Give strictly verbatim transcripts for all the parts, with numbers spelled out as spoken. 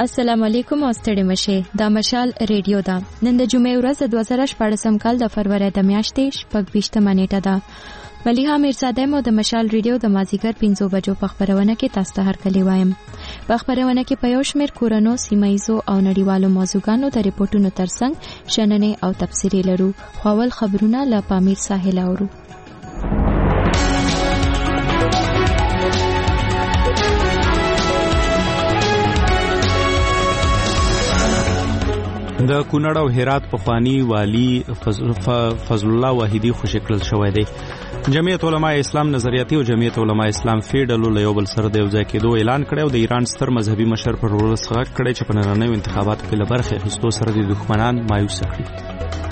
السلام علیکم او ستړي مشه. دا مشال ریډیو ده. نن د جمعې ورځ د دوه زره شپږم کال د فروری د میاشتې شپږ ویشتمه نیټه ده. ملیحه میرزاده مو د مشال ریډیو د مازیګر پنځو بجو په خبرونه کې تاسو ته هرکلی وایم. په خبرونه کې په یو شمېر کورونو سیمایزو او نړیوالو موضوعګانو د ریپورتونو ترڅنګ شننې او تبصرې لرو. خو اول خبرونه له پامیر ساحل اورو. د کونړ او هرات پخوانی والی فضل الله واحدی خوشی کړل شوی دی. جمعیت علماء اسلام نظریاتي او جمعیت علماء اسلام فیډلو له یو بل سره د یو ځای کېدو اعلان کړی او د ایران ستر مذهبي مشر پر ورس غږ کړی چې په نننیو انتخاباتو کې له برخې اخیستو سره د دښمنان مایوس کړي.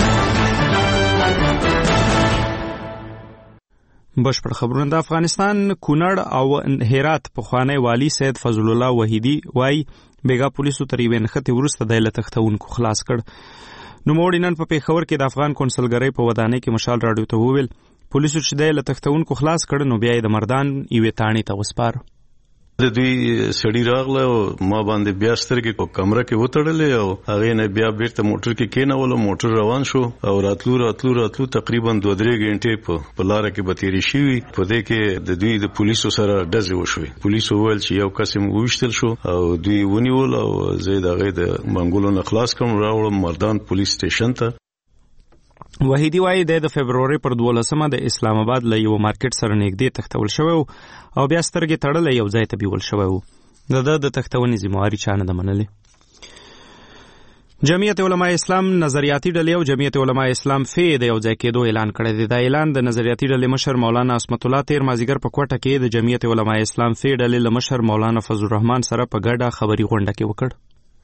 بشپړ خبرونه. د افغانستان کونړ او هرات پخوانی والی سید فضل الله واحدی وای بیګا پولیسو تر یوې نښتې وروسته د لتښتونکو خلاص کړ. نوموړي نن په پیښور کې د افغان کونسلګرۍ په ودانۍ کې مشال راډیو ته وویل پولیسو چې د لتښتونکو خلاص کړ نو بیا یې د مردان یوې تاڼې ته وسپار. د دوی سړی راغله او ما باندې بیا سترګې په کمره کې وتړلې او هغه نه بیا بیرته موټر کې کېنول. موټر روان شو او راتلو راتلو راتلو تقریبا دوه درې غنټې په په لار کې به تیرې شوي. په دې کې د دوی د پولیسو سره ډزې وشوې. پولیسو وویل چې یو کس یې وویشتل شو او دوی ونیول او زه د هغې د منګولو نه خلاص کړم راوړم مردان پولیس سټیشن ته. وحیدی وایي د فبروري پر دولسمه د اسلام آباد له یو مارکیټ سره نږدې تښتول شوی او بیا سترګې تړلې یو ځای ته بیول شوی و. د ده د تښتونې ذمهواري چا نه ده منلې. جمعیت علماء اسلام نظریاتي ډلې او جمعیت علماء اسلام فی د یو ځای کېدو اعلان کړی دی. دا اعلان د نظریاتي ډلې مشر مولانا عصمت الله تیر مازیګر په کوټه کې د جمعیت علماء اسلام فی ډلې له مشر مولانا فضل الرحمن سره په ګډه خبري غونډه کې وکړ.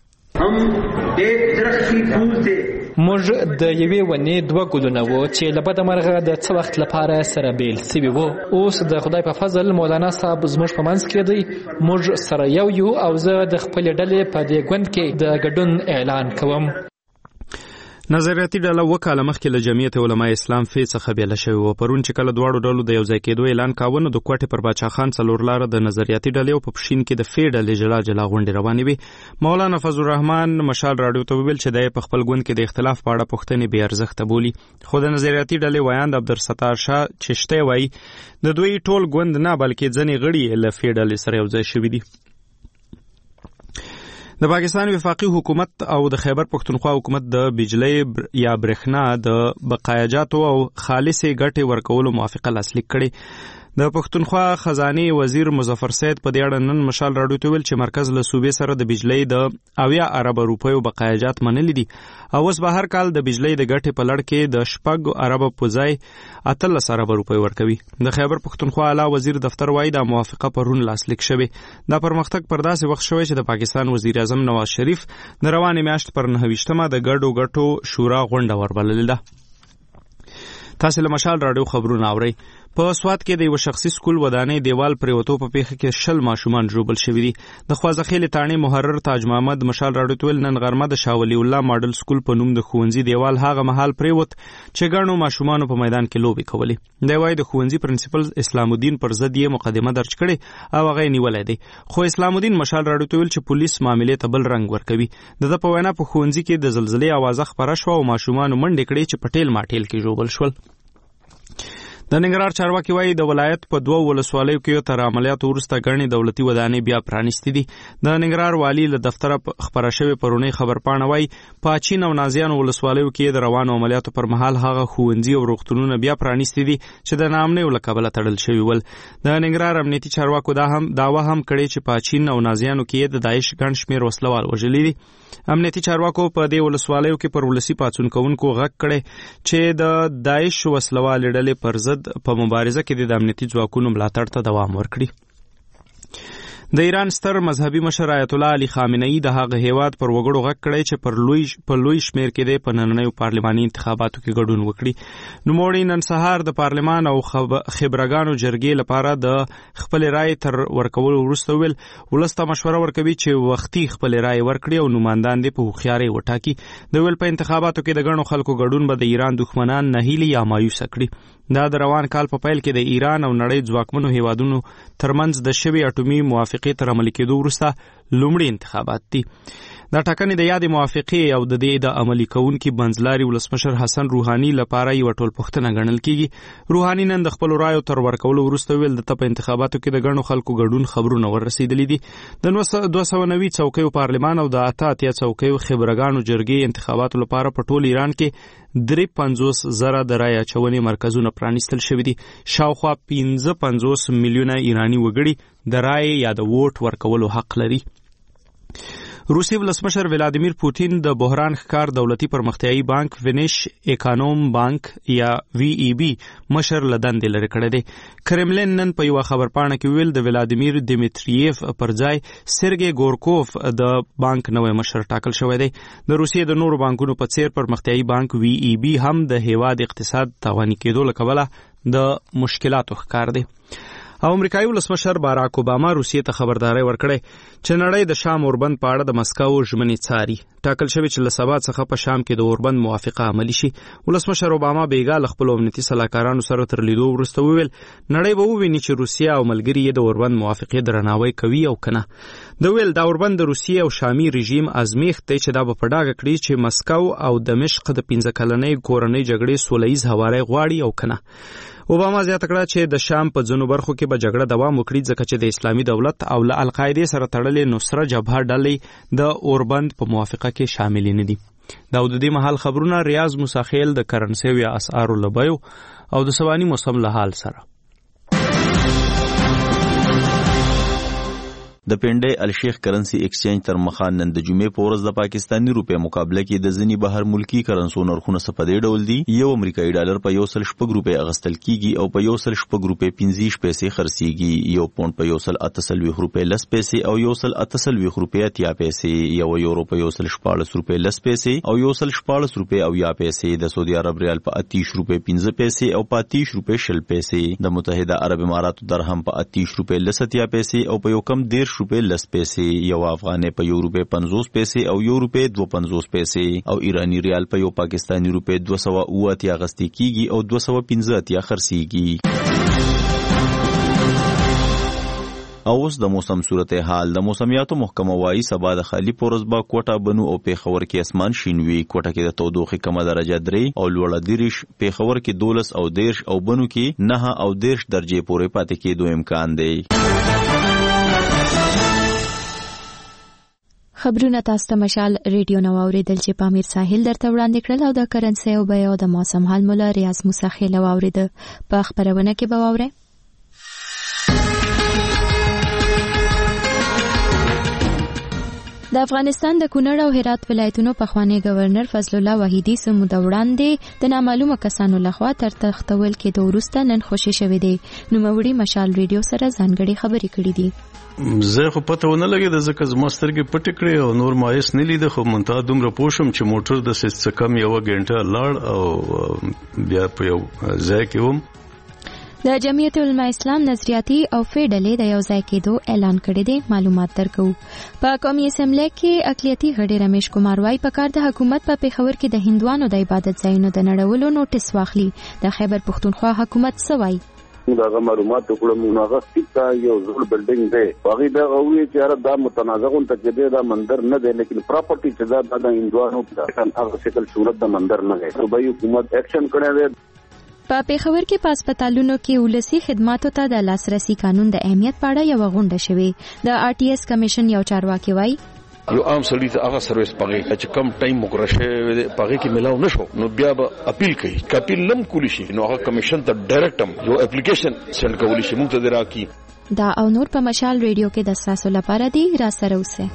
موږ د یوې ونې دوه ګلونه وو چې له بده مرغه د څه وخت لپاره سره بیل سوي وو. اوس د خدای په فضل مولانا صاحب زموږ په منځ کې دی. موږ سره یو یو او زه د خپلې ډلې په دې ګوند کې د ګډون اعلان کوم. نظریاتي ډله اوه کاله مخکې له جمعیت علماء اسلام فی څخه بیله شوې وه. پرون چې کله دواړو ډلو د یو ځای کېدو اعلان کاوه نو د کوټې پر باچا خان څلور لاره د نظریاتي ډلې او په پښین کې د فی ډلې جلا جلا غونډې روانې وې. مولانا فضل الرحمن مشال راډیو ته وویل چې دی په خپل ګوند کې د اختلاف په اړه پوښتنې بې ارزښته بولي. خو د نظریاتي ډلې ویاند عبدالستار شاه چشتی وایي د دوی ټول ګوند نه بلکې ځینې غړي له فی ډلې سره یو ځای شوي دي. د پاکستان وفاقي حکومت او د خیبر پښتونخوا حکومت د بجلی یا برېښنا د بقایاجاتو او خالصې ګټې ورکولو موافقه لاسلیک کړې. د پښتونخوا خزانې وزیر مظفر سید په دې اړه نن مشال راډیو ته ویل چې مرکز له صوبې سره د بجلی د اویا اربه روپیو بقایاجات منلي دي او اوس به هر کال د بجلی د ګټې په لړ کې د شپږ اربه په ځای اتلس اربه روپۍ ورکوي. د خیبر پښتونخوا اعلی وزیر دفتر وایي دا موافقه پرون لاسلیک شوې. دا پرمختګ پر داسې وخت شوی چې د پاکستان وزیر اعظم نواز شریف د روانې میاشت پر نهه ویشتمه د ګډو ګټو شورا غونډه وربللې ده. تاسو له مشال راډیو خبرونه اورئ. په سوات کې د یو شخصي سکول ودانۍ دیوال پریوتو په پیښه کې شل ماشومان ژوبل شوي دي. د خوازخیلې تاڼې محرر تاج محمد مشال راډیو ته ویل نن غرمه د شاه ولی الله ماډل سکول په نوم د ښوونځي دیوال هغه مهال پریوت چې ګڼو ماشومانو په میدان کې لوبې کولې. دی وایي د ښوونځي پرنسپل اسلام الدین پر ضد یې مقدمه درج کړې او هغه یې نیولی دی. خو اسلام الدین مشال راډیو ته ویل چې پولیس معاملې ته بل رنګ ورکوي. د ده په وینا په ښوونځي کې د زلزلې اوازه خپره شوه او ماشومانو منډې کړې چې په ټیل ماټیل کې ژوبل شول. د ننګرهار چارواکي وایي د ولایت په دوه ولسوالیو کې تر عملیاتو وروسته ګڼې دولتي ودانۍ بیا پرانیستې دي. د ننګرهار والي له دفتره خپره شوې پرونۍ خبرپاڼه وایي په اچین او نازیانو ولسوالیو کې د روانو عملیاتو پر مهال هغه ښوونځي او روغتونونه بیا پرانیستې دي چې د ناامنیو له کبله تړل شوي ول. د ننګرهار امنیتي چارواکو دا هم دعوه هم کړې چې په اچین او نازیانو کې د داعش ګڼ شمېر وسلوال وژلي دي. امنیتي چارواکو په دې ولسوالیو کې پر ولسي پاڅون کوونکو غږ کړی چې د داعش وسلوالې ډلې پر ضد په مبارزه کې د امنیتي ځواکونو ملاتړ ته دوام ورکړي. د ایران ستر مذهبي مشر آیت الله علي خامنه‌ای د هغه هیواد پر وګړو غږ کړی چې پر لوی په لوی شمېر کې د په نننیو پارلماني انتخاباتو کې ګډون وکړي. نوموړي نن سهار د پارلمان او خبرګانو جرګې لپاره د خپلې رایې تر ورکولو وروسته ویل ولس ته مشوره ورکوي چې وختي خپلې رایې ورکړي او نوماندان دې په هوښیارۍ وټاکي. د ویل په انتخاباتو کې د ګڼو خلکو ګډون به د ایران دښمنان نهیلي یا مایوسه کړي. دا د روان کال په پیل کې د ایران او نړۍ ځواکمنو هیوادونو ترمنځ د شوې اټومي موافقې تر عملي کېدو وروسته لومړي انتخابات دي. دا ټاکنې د یادې موافقې او د دې د عملي کوونکي منځلاري ولسمشر حسن روحاني لپاره یو ټولپوښتنه ګڼل کیږي. روحاني نن د خپلو رایو تر ورکولو وروسته ویل د په انتخاباتو کې د ګڼو خلکو ګډون خبرونه ورسېدلي دي. د دوه سوه نوي څوکیو پارلمان او د اته اتیا څوکیو خبرګانو جرګې انتخاباتو لپاره په ټول ایران کې درې پنځوس زره د رایې اچونې مرکزونه پرانیستل شوي دي. شاوخوا پنځه پنځوس میلیونه ایراني وګړي د رایې یا د ووټ ورکولو حق لري. روسي ولسمشر ولادیمیر پوتین د بحران ښکار دولتي پرمختیایي بانک وینیش اکانوم بانک یا وی ای بی مشر له دندې لرې کړی دی. کرملین نن په یوه خبرپاڼه کې ویل د ولادیمیر دیمیتریف پر ځای سرګی ګورکوف د بانک نوی مشر ټاکل شوی دی. د روسیې د نورو بانکونو په څیر پرمختیایي بانک وی ای بی هم د هیواد اقتصاد تاواني کېدو له کبله د مشکلاتو ښکار دی. او امریکایي ولسمشر باراک اوباما روسیې ته خبرداری ورکړی چې نړۍ د شام اوربند په اړه د مسکو ژمنې څاري. ټاکل شوی چې له سبا څخه په شام کې د اوربند موافقه عملي شي. ولسمشر اوباما بیګا له خپلو امنیتي سلاکارانو سره تر لیدو وروسته وویل نړۍ به وویني چې روسیه او ملګري یې د اوربند موافقې درناوی کوي او کنه. د ویل دا اوربند د روسیې او شامي رژیم ازمیښت دی چې دا به په ډاګه کړي چې مسکو او دمشق د پنځه کلنۍ کورنۍ جګړې سوله ییز هواری غواړي او کنه. اوباما زیاته کړه چې د شام په ځینو برخو کې به جګړه دوام وکړي ځکه چې د اسلامي دولت او له القاعدې سره تړلې نصره جبهه ډلې د اوربند په موافقه کې شامل نه دي. دا د دې مهال خبرونه ریاض موسیخیل د کرنسي یا اسعارو لبیو او د سواني موسم له حال سره. د پنډۍ الشیخ کرنسي ایکسچینج تر مخان نن د جمعې په ورځ د پاکستاني روپۍ مقابله کې د ځینې بهر ملکی کرنسو نرخونه څه په دې ډول دي. یو امریکایي ډالر په یو سل شپږ روپۍ اخیستل کیږي او په یو سل شپږ روپۍ پنځه پیسې خرڅیږي. یو پونډ په یو سل اته څلوېښت روپۍ لس پیسې او یو سل اته څلوېښت روپۍ اتیا پیسې. یو یورو په یو سل شپاړس روپۍ لس پیسې او یو سل شپاړس روپۍ اویا پیسې. د سعودي عرب ریال په اتیش روپۍ پنځه پیسې او په اتیش روپۍ شل پیسې. د متحده عرب اماراتو درهم په اتیش روپۍ لس اتیا پیسې او په یو کم دیرش روپۍ لس پیسې. یو افغانۍ په یو روپۍ پنځوس پیسې او یو روپۍ دوه پنځوس پیسې او ایرانی ریال په یو پاکستانی روپۍ دوه سوه اوه اتیا اخیستل کیږي او دوه سوه پنځه اتیا خرڅیږي. او اوس د موسم صورتحال. د موسمیاتو محکمه وايي سبا د خالی پورز با کوټه بنو او پیښور کې اسمان شین وي. کوټه کې د تودوخې کمه درجه درې او لوړه دیرش، پیښور کې دولس او دیرش او بنو کې نه او دیرش درجه پورې پاتې کېدو امکان دی. خبرونه تاسو ته مشال ریډیو نو اوریدل چې پامیر ساحل درته وړاندې کړل او د کرنسي او بیو د موسم حال مولا ریاض موسیخیل اورید په خبرونه کې به واوره. د افغانستان د کونړ او هرات ولایتونو پخوانی گورنر فضل الله وحیدی سمو د وړاندې د نامعلومه کسانو لخوا تر تختول کېدو وروسته نن خوشی شوې دي. نوموړي مشال ریډیو سره ځانګړي خبرې کړې دي. زه خو پته ونه لګېده ځکه زما سترګې پټې کړې او نور ما هېڅ نه لیده، خو منتها دومره پوه شوم چې موټر داسې څه کم یوه ګنټه لاړ او بیا په یو ځای کې وم. د جمعیت علماء اسلام نظریاتي او فی ډلې د یو ځای کېدو اعلان کړی دی. معلومات درکو. په قومي اسمبلی کې اقلیتي غړي رمیش کمار وايي پکار د حکومت په پیښور کې د هندوانو د عبادت ځایونو د نړولو نوټیس واخلي. د خیبر پښتونخوا حکومت څه وايي؟ دا معلومات وکړم نو هغه سپیکا یو زړ بلډینګ دی. هغه دا غوي چې دا متنازعون ته کې دا منظر نه دی، لیکن پراپرټي چې دا د هندوانو په هغه شکل صورت د منظر نه دی. صوبایي حکومت اکشن کړی دی. په پیښور کې په هسپتالونو کې ولسی خدماتو ته د لاسرسي قانون د اهمیت په اړه یو غونډه شوې. د آر ټي ایس کمیشن یو چارواکي وايي یو عام سړی ته هغه سرویس پغې چې کم ټایم مقرره پغې کې ملاو نشو نو بیا به اپیل کوي. کاپیل لم کولی شي نو هغه کمیشن ته ډایرکټ یو اپلیکیشن سند کولی شي موږ ته دراکي. دا او نور په مشال ریډیو کې د تاسو لپاره دی. را سره اوسه.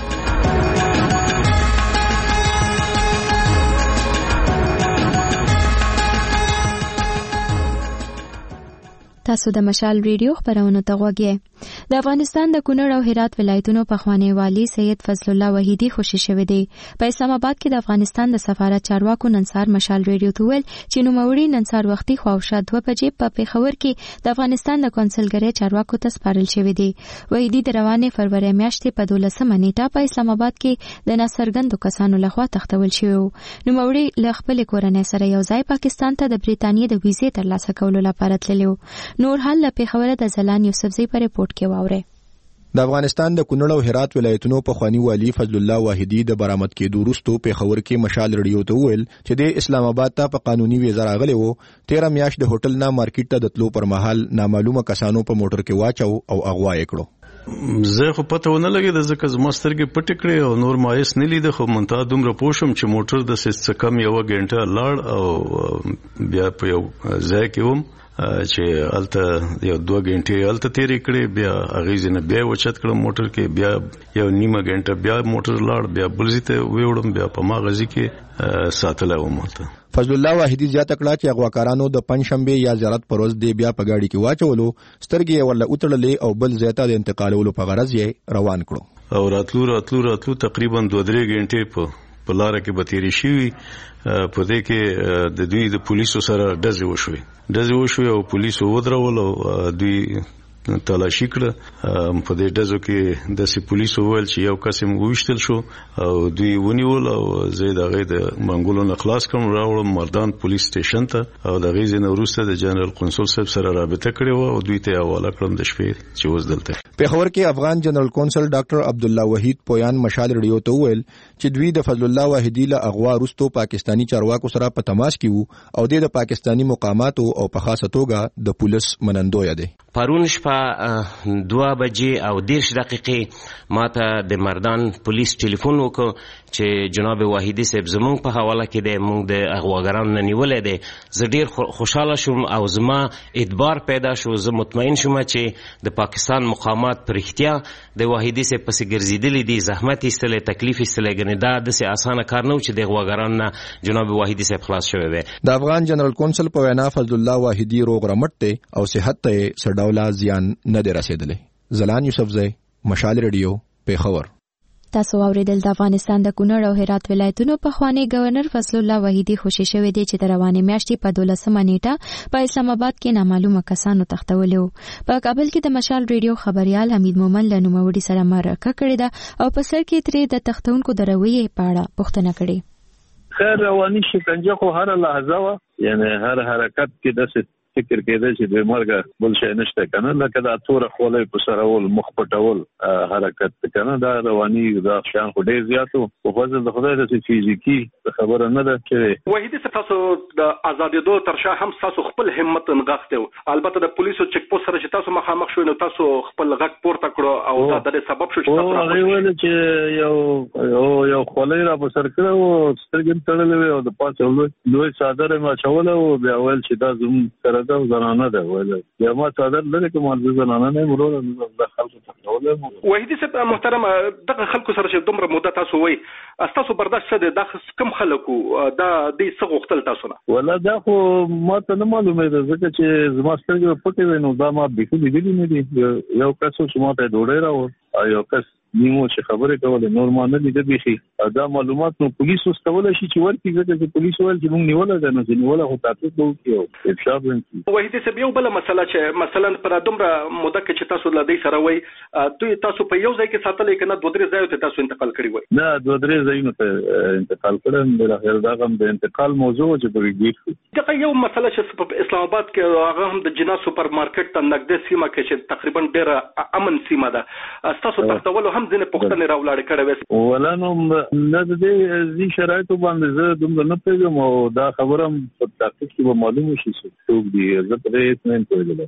تاسو د مشال ریډیو خبرونه ته غوږی. د افغانستان د کونړ او هرات ولایتونو پخوانی والی سید فضل الله وحیدی خوشی شوی دی. په اسلام آباد کې د افغانستان د سفارت چارواکو ننسار مشال ریډیو ته ویل چې نوموړي ننسار وختي خواوشا دوه بجې په پیښور کې د افغانستان د کونسلګرۍ چارواکو ته سپارل شوی دی. وحیدی د روانې فروری میاشتې په دولسمه نیټه په اسلام آباد کې د ناڅرګندو کسانو لخوا تختول شوی. نوموړي له خپل کورنۍ سره یو ځای پاکستان ته د بریتانیې د ویزې ترلاسه کولو لپاره تللی. نور حال له پیښور د زلان یوسفزۍ په ریپورت کې واورئ. د افغانستان د کونړ او هرات ولایتونو په خوانی والی فضل الله واحدی د برآمد کېدو وروسته په خبر کې مشال رډیو ته ویل چې د اسلام آباد ته په قانوني ویزه راغلی وو. تیرہ میاشت د هوټل نه مارکیټ ته د تلو پر مهال نامعلومه کسانو په موټر کې واچو او اغوا یې کړو. زه خو پته ونه لګید ځکه زما سترګې پټې کړې او نور مایس نه لید، خو منتها دومره پوښم چې موټر د څه کم یو غنټه لاړ او بیا په یو ځای کې وم چې الته یو دوه غنټې الته تیرې کړې، بیا اغیز نه بیا وچت کړم موټر کې، بیا یو نیمه غنټه بیا موټر لاړ، بیا بلځي ته ویوړم، بیا په ماغزي کې ساتل و مالته. فضل الله واحدی زیاته کړه چې اغواکارانو د پنځشنبه یا زیارت پر ورځ دی بیا په گاډي کې واچولو، سترګې ورله اوتړلې او بل ځای ته د انتقالولو په غرض یې روان کړو او راتلو راتلو راتلو تقریبا دوه درې غنټې په په لار کې به تیرې شي. په دې کې د دوی د پولیسو سره ډزې وشوي ډزې وشوي او پولیسو ودرول او دوی تلاشي کړه. په دې ډزو کې د سي پولیسو ویل چې یو قسم وشتل شو او دوی ونیول او زه د غي د منګولو نه خلاص کوم راوړم مردان پولیس سټیشن ته او د غي نه وروسته د جنرال قونسل صاحب سره رابطه کړې و او دوی ته حواله کړم د شپې چې اوس دلته. په خبر کې افغان جنرال قونسل ډاکټر عبد الله وحید پویان مشال رډیو ته ویل چې دوی د فضل الله واحدی له اغوا وروسته پاکستانی چارواکو سره په تماس کې وو او د پاکستانی مقاماتو او په خاصه توګه د پولیس منندوی دی. پرون شپه دوه بجې او دیرش دقیقې ماته د مردان پولیس ټلیفون وکړ چې جناب واحدی صاحب زمونږ په حواله کې دی، مونږ د اغواګرانو نه نیولې دی. زه ډیر خوشاله شوم او زما اعتبار پیدا شو، زه مطمئن شوم چې د پاکستان مقامات پر اختیا د واحدی صاحب پسې ګرځېدلې دي، زحمت ایستلې، تکلیف ایستلې، ګنې دا داسې اسانه کار نه و چې د اغواګرانو نه جناب واحدی صاحب خلاص شوی دی. د افغان جنرال قونسل په وینا فضل الله واحدی روغ رمټ دی او صحت ته سر ډوله زیان نه دی رسیدلی. زلان یوسفزی، مشال رډیو، پیښور. تاسو اوریدل د افغانستان د کونړ او هرات ولایتونو په خوانی گورنر فضل الله واحدی خوشی شوی دی چې د روانې میاشتې په دولسمه نیټه په اسلام آباد کې نامعلومه کسانو تختولي وو. په کابل کې د مشال ریډیو خبريال حمید مومن له نوموړي سره مرکه کړې ده او په سر کې ترې د تختونکو د رویې په اړه پوښتنه کړې. خیر رواني شکنجه خو هر لحظه وا، یعنی هر حرکت کې د فکر کېده چې د مرګ بل شي نشته کنه، لکه دا تور خولې په سرول مخ پټول حرکت کنه، دا رواني دا شان خو ډېر زیاتو په فضل د خدای د فزیکی خبره نه ده چې واحدی تاسو د ازادېدو ترشا هم تاسو خپل همت نغښته. البته د پولیسو چک پوسټ سره چې تاسو مخامخ شوئ نو تاسو خپل غږ پورته کړو او دا د سبب شو چې تاسو راغلی ویل چې یو یو یو خولې را په سر کړو او سترګې تړلې او د پاسه لوی صادره ما چول او بیا ویل چې دا زموږ سره دا زنانه ده ویل یا ما صادر لري کوم د زنانه نه مرور د خلکو تخول. واحدی صاحب محترم، دغه خلکو سره چې دومره مدته تاسو وای تاسو برداشت څه ده، د کم خلکو دا د څه غوښتل تاسو نه؟ ولا دا خو ما ته نه معلومه ده ځکه چې زما سترګې پټې وي نو دا ما به لیدلی نه دي. یو کس چې ما ته ډوډۍ راوړ او یو کس نیمو چې خبرې کولې نور ما نه دي بيخي دا معلومات نو پولیس واستول شي چې ورته ځکه چې پولیس ول چې موږ نیول ده نو چې نیول هو تاسو ته کیو افشار ونکي. واحدی صاحب یو بل مسله چې مثلا پر دومره موده کې چې تاسو لدی سره وای دوی تاسو په یو ځای کې ساتل کنه دوه درې ځایو ته تاسو انتقال کړی وای؟ نه دوه درې ځایونو ته انتقال کړم، بل اخر دا غم د انتقال موضوع چې بریګیټ دا یو مسله چې په اسلام آباد کې هغه هم د جنا سوپر مارکیټ ته نږدې سیمه کې چې تقریبا ډېر امن سیمه ده، تاسو تختول هم ځنه پښتنه راولاړ کړو ولا نو نه د دې شرایطو باندې زه دومره نه پیژم او دا خبره په تحقیق کې به معلومه شي څوک دی. زه پرې اسمن کوم.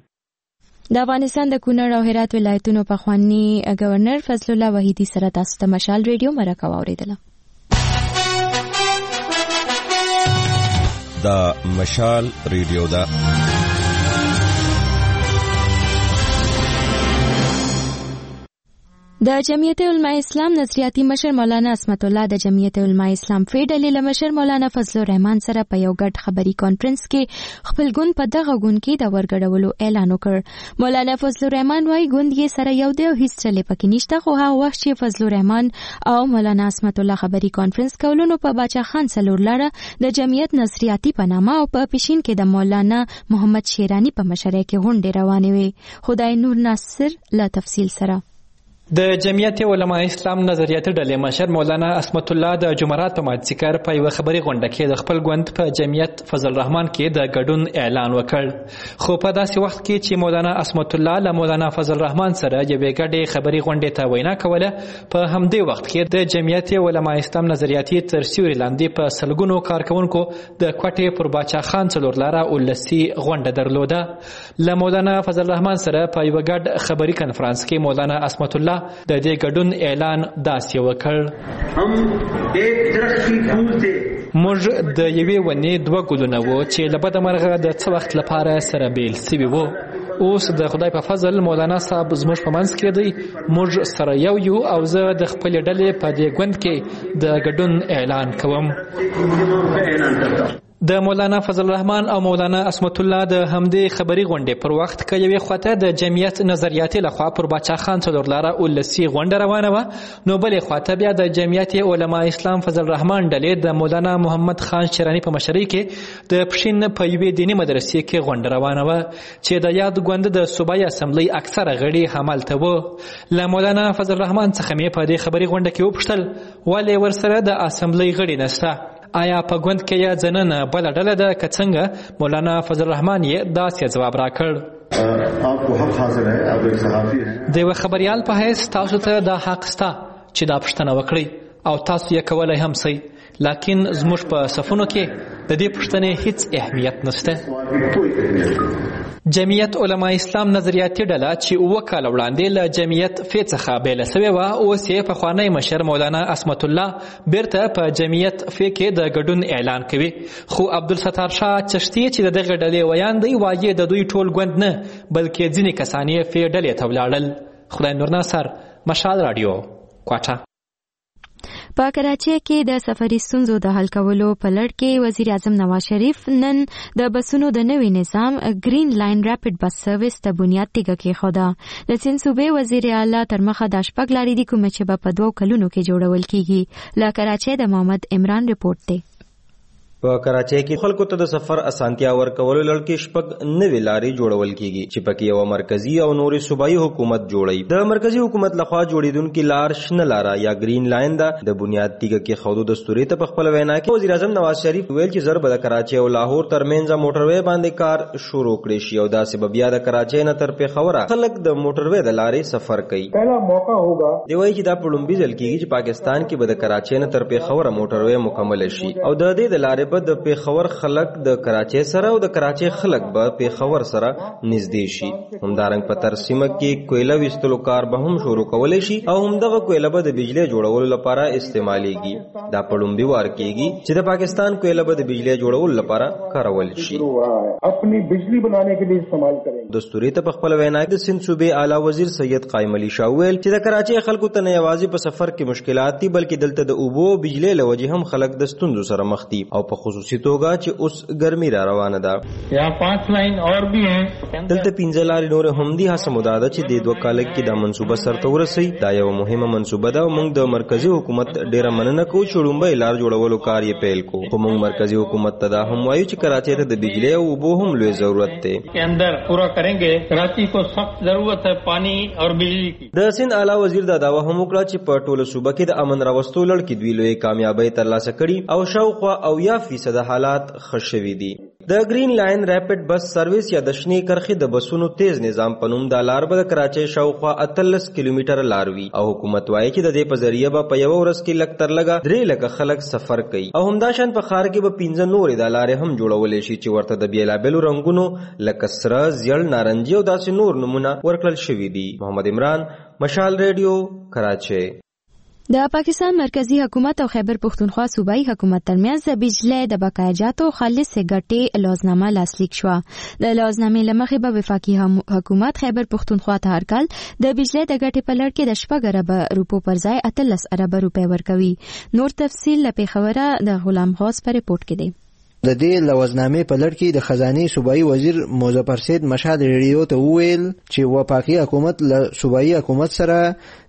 د افغانستان د کونړ او هرات ولایتونو په خوانی گورنر فضل الله واحدی سره تاسو ته مشال ریډیو مرکه واوریدله. دا مشال ریډیو دا د جمعیت علماء اسلام نظریاتي مشر مولانا عصمت الله د جمعیت علماء اسلام فیډل له مشر مولانا فضل الرحمن سره په یو ګډ خبري کانفرنس کې خپل ګوند په دغه ګوند کې د ورګډولو اعلان وکړ. مولانا فضل الرحمن وايي ګوند یې سره یو دی او هیڅ چلې پکې نشته، خو هغه وخت چې فضل الرحمن او مولانا عصمت الله خبري کانفرنس کولو په باچا خان څلور لړه د جمعیت نظریاتي په نامه او په پښین کې د مولانا محمد شیرانی په مشرۍ کې غونډې روانې وي. خدای نور ناصر له تفصیل سره. د جمعیت علماء اسلام نظریاتي ډلې مشر مولانا عصمت الله د جمعرات په مازدیګر په یوه خبري غونډه کې د خپل ګوند په جمعیت فضل الرحمن کې د ګډون اعلان وکړ، خو په داسې وخت کې چې مولانا عصمت الله له مولانا فضل الرحمن سره یوې ګډې خبري غونډې ته وینا کوله، په همدې وخت کې د جمعیت علماء اسلام نظریاتي تر سیوري لاندې په سلګونو کارکونکو د کوټې پر باچا خان څلور لاره ولسي غونډه درلوده. له مولانا فضل الرحمن سره په یوه ګډ خبري کنفرانس کې مولانا عصمت الله د دې ګډون اعلان داسې وکړ: موږ د یوې ونې دوه ګلونه وو چې له بده مرغه د څه وخت لپاره سره بیل سوي وو. اوس د خدای په فضل مولانا صاحب زموږ په منځ کې دی، موږ سره یو یو او زه د خپلې ډلې په دې ګوند کې د ګډون اعلان کوم. د مولانا فضل الرحمن او مولانا عصمت الله د همدې خبري غونډې پر وخت کې یوې خواته د جمعیت نظریاتي لخوا پر باچا خان څلور لاره ولسي غونډه روانه وه، نو بلې خواته بیا د جمعیت علماء اسلام فضل الرحمن ډلې د مولانا محمد خان شیراني په مشرۍ کې د پښین په یوې دیني مدرسې کې غونډه روانه وه چې د یاد ګوند د صوبایي اسمبلۍ اکثره غړي همالته وو. له مولانا فضل الرحمن څخه مې په دې خبري غونډه کې وپوښتل ولې ورسره د اسمبلۍ غړي نشته، آیا په ګوند کې یا ځننه بله ډله ده که څنګه؟ مولانا فضل الرحمن یې داسې ځواب راکړ: د یوه خبریال په حیث تاسو ته دا حق شته چې دا پوښتنه وکړئ او تاسو یې کولی هم سئ، لیکن زموږ په صفونو کې د دې پوښتنې هیڅ اهمیت نشته. جمعیت علماء اسلام نظریاتي ډله چې اووه کاله وړاندې له جمعیت فی څخه بیله سوې وه، اوس یې پخوانی مشر مولانا عصمت الله بیرته په جمعیت فی کې د ګډون اعلان کوي. خو عبدالستار شاه چشتي چې د دغې ډلې ویان دی وایي د دوی ټول ګوند نه بلکې ځینې کسان یې فی ډلې ته ولاړل. خدای نور ناصر، مشال راډیو، کوټه. په کراچۍ کې د سفري ستونزو د حل کولو په لړ کې وزیر اعظم نواز شریف نن د بسونو د نوي نظام گرین لاین ریپډ بس سرویس ته بنیاد تیږه کېښوده. د سیند صوبې وزیر اعلی تر مخه دا شپږ لارې دي کومې چې به په دوو کلونو کې جوړول کېږي. له کراچۍ د محمد عمران رپورټ دی. په کراچۍ کې خلکو ته د سفر اسانتیا ورکولو لړ کې شپږ نوې لارې جوړول کیږي چې پکې یو مرکزی او نورې صوبایي حکومت جوړوي. د مرکزی حکومت لخوا جوړیدونکې لار شنه لاره یا گرین لاین ده. د بنیاد تیږه کې خودو دستوري ته په خپل وینا کې وزیر اعظم نواز شریف ویل چې زر به د کراچۍ او لاهور ترمنځ موټروي باندې کار شروع کړي شي او داسې به بیا د کراچۍ نه تر پیښوره خلک د موټروي د لارې سفر کوي. پهلا موقع ہوگا دی وایي چې دا په لومبي ځل کېږي چې پاکستان کې به د کراچۍ نه تر پیښوره موټروي مکمل شي او د دې د لارې د پیښور خلک د کراچۍ سره او د کراچۍ خلک به پیښور سره نږدې شي. همدارنګ په ترسیمه کې کویله ویستلو کار به هم شروع کولی شي او همدغه کویله به د بجلی جوړولو لپاره استعمالیږي. دا په لومبي وار کېږي چې د پاکستان کویله به د بجلی جوړولو لپاره کارول شي. خپل بجلی بنانے کے لیے استعمال کریں. دستوري ته په خپل وینا کې د سند صوبې اعلی وزیر سید قائم علي شاه ویل چې د کراچۍ خلکو ته نه یوازې په سفر کې مشکلات دي بلکې دلته د اوبو بجلی له وجې هم خلک د ستونزو سره مخ دي او په خصوصي توګه چې اوس ګرمي را روانه ده. یا پانچ لاین اور بھی ہیں. دلته پنځه لارې نور هم دي. هڅه مو دا ده چې د دوه کال کې دا منصوبه سرته ورسوي. دا یو مهمه منصوبه ده او موږ د مرکزی حکومت ډیره مننه کوو چې لومبۍ لار جوړولو کار یې پیل کو. خو موږ مرکزی حکومت ته دا هم وایو چې کراچۍ ته د بجلی او اوبو هم لوی ضرورت دی. کے اندر پورا کریں گے. کراچی کو سخت ضرورت ہے پانی اور بجلی کی. د سند اعلی وزیر دا دعوه هم وکړه چې په ټوله صوبه کې د امن راوستو لړ کې دوی لوی کامیابی ترلاسه کړي او شاوخوا اویا فیصد حالات ښه شوي دي. د گرین لاین ریپډ بس سرویس یا د شنې کرښې د بسونو تیز نظام په نوم دا لار به د کراچۍ شاوخوا اتلس کیلومتره لار وي او حکومت وایي چې د دې په ذریعه به په یوه ورځ کې لږ تر لږه درې لکه خلک سفر کوي او همداشان په ښار کې به پنځه نورې دا لارې هم جوړولی شي چې ورته د بېلابېلو رنګونو لکه سره، زیړ، نارنجي او داسې نور نومونه ورکړل شوي دي. محمد عمران، مشال ریډیو، کراچۍ. د پاکستان مرکزی حکومت او خیبر پختونخوا صوبایي حکومت ترمنځ د بجلی د بقایاجاتو خالص ګټې لازمنامه لاسلیک شوه. د لازمنامې له مخې به وفاقي حکومت خیبر پختونخوا ته هر کال د بجلی د ګټې په لړ کې د شپږ اربه روپو پر ځای اتلس اربه روپۍ ورکوي. نور تفصیل له پېښوره د غلام غوث په رپورټ کې دی. د دې لوازنامې په لړ کې د خزانه صوبایي وزیر مظفر سید مشهد ریډیو ته وویل چې وفاقي حکومت له صوبایي حکومت سره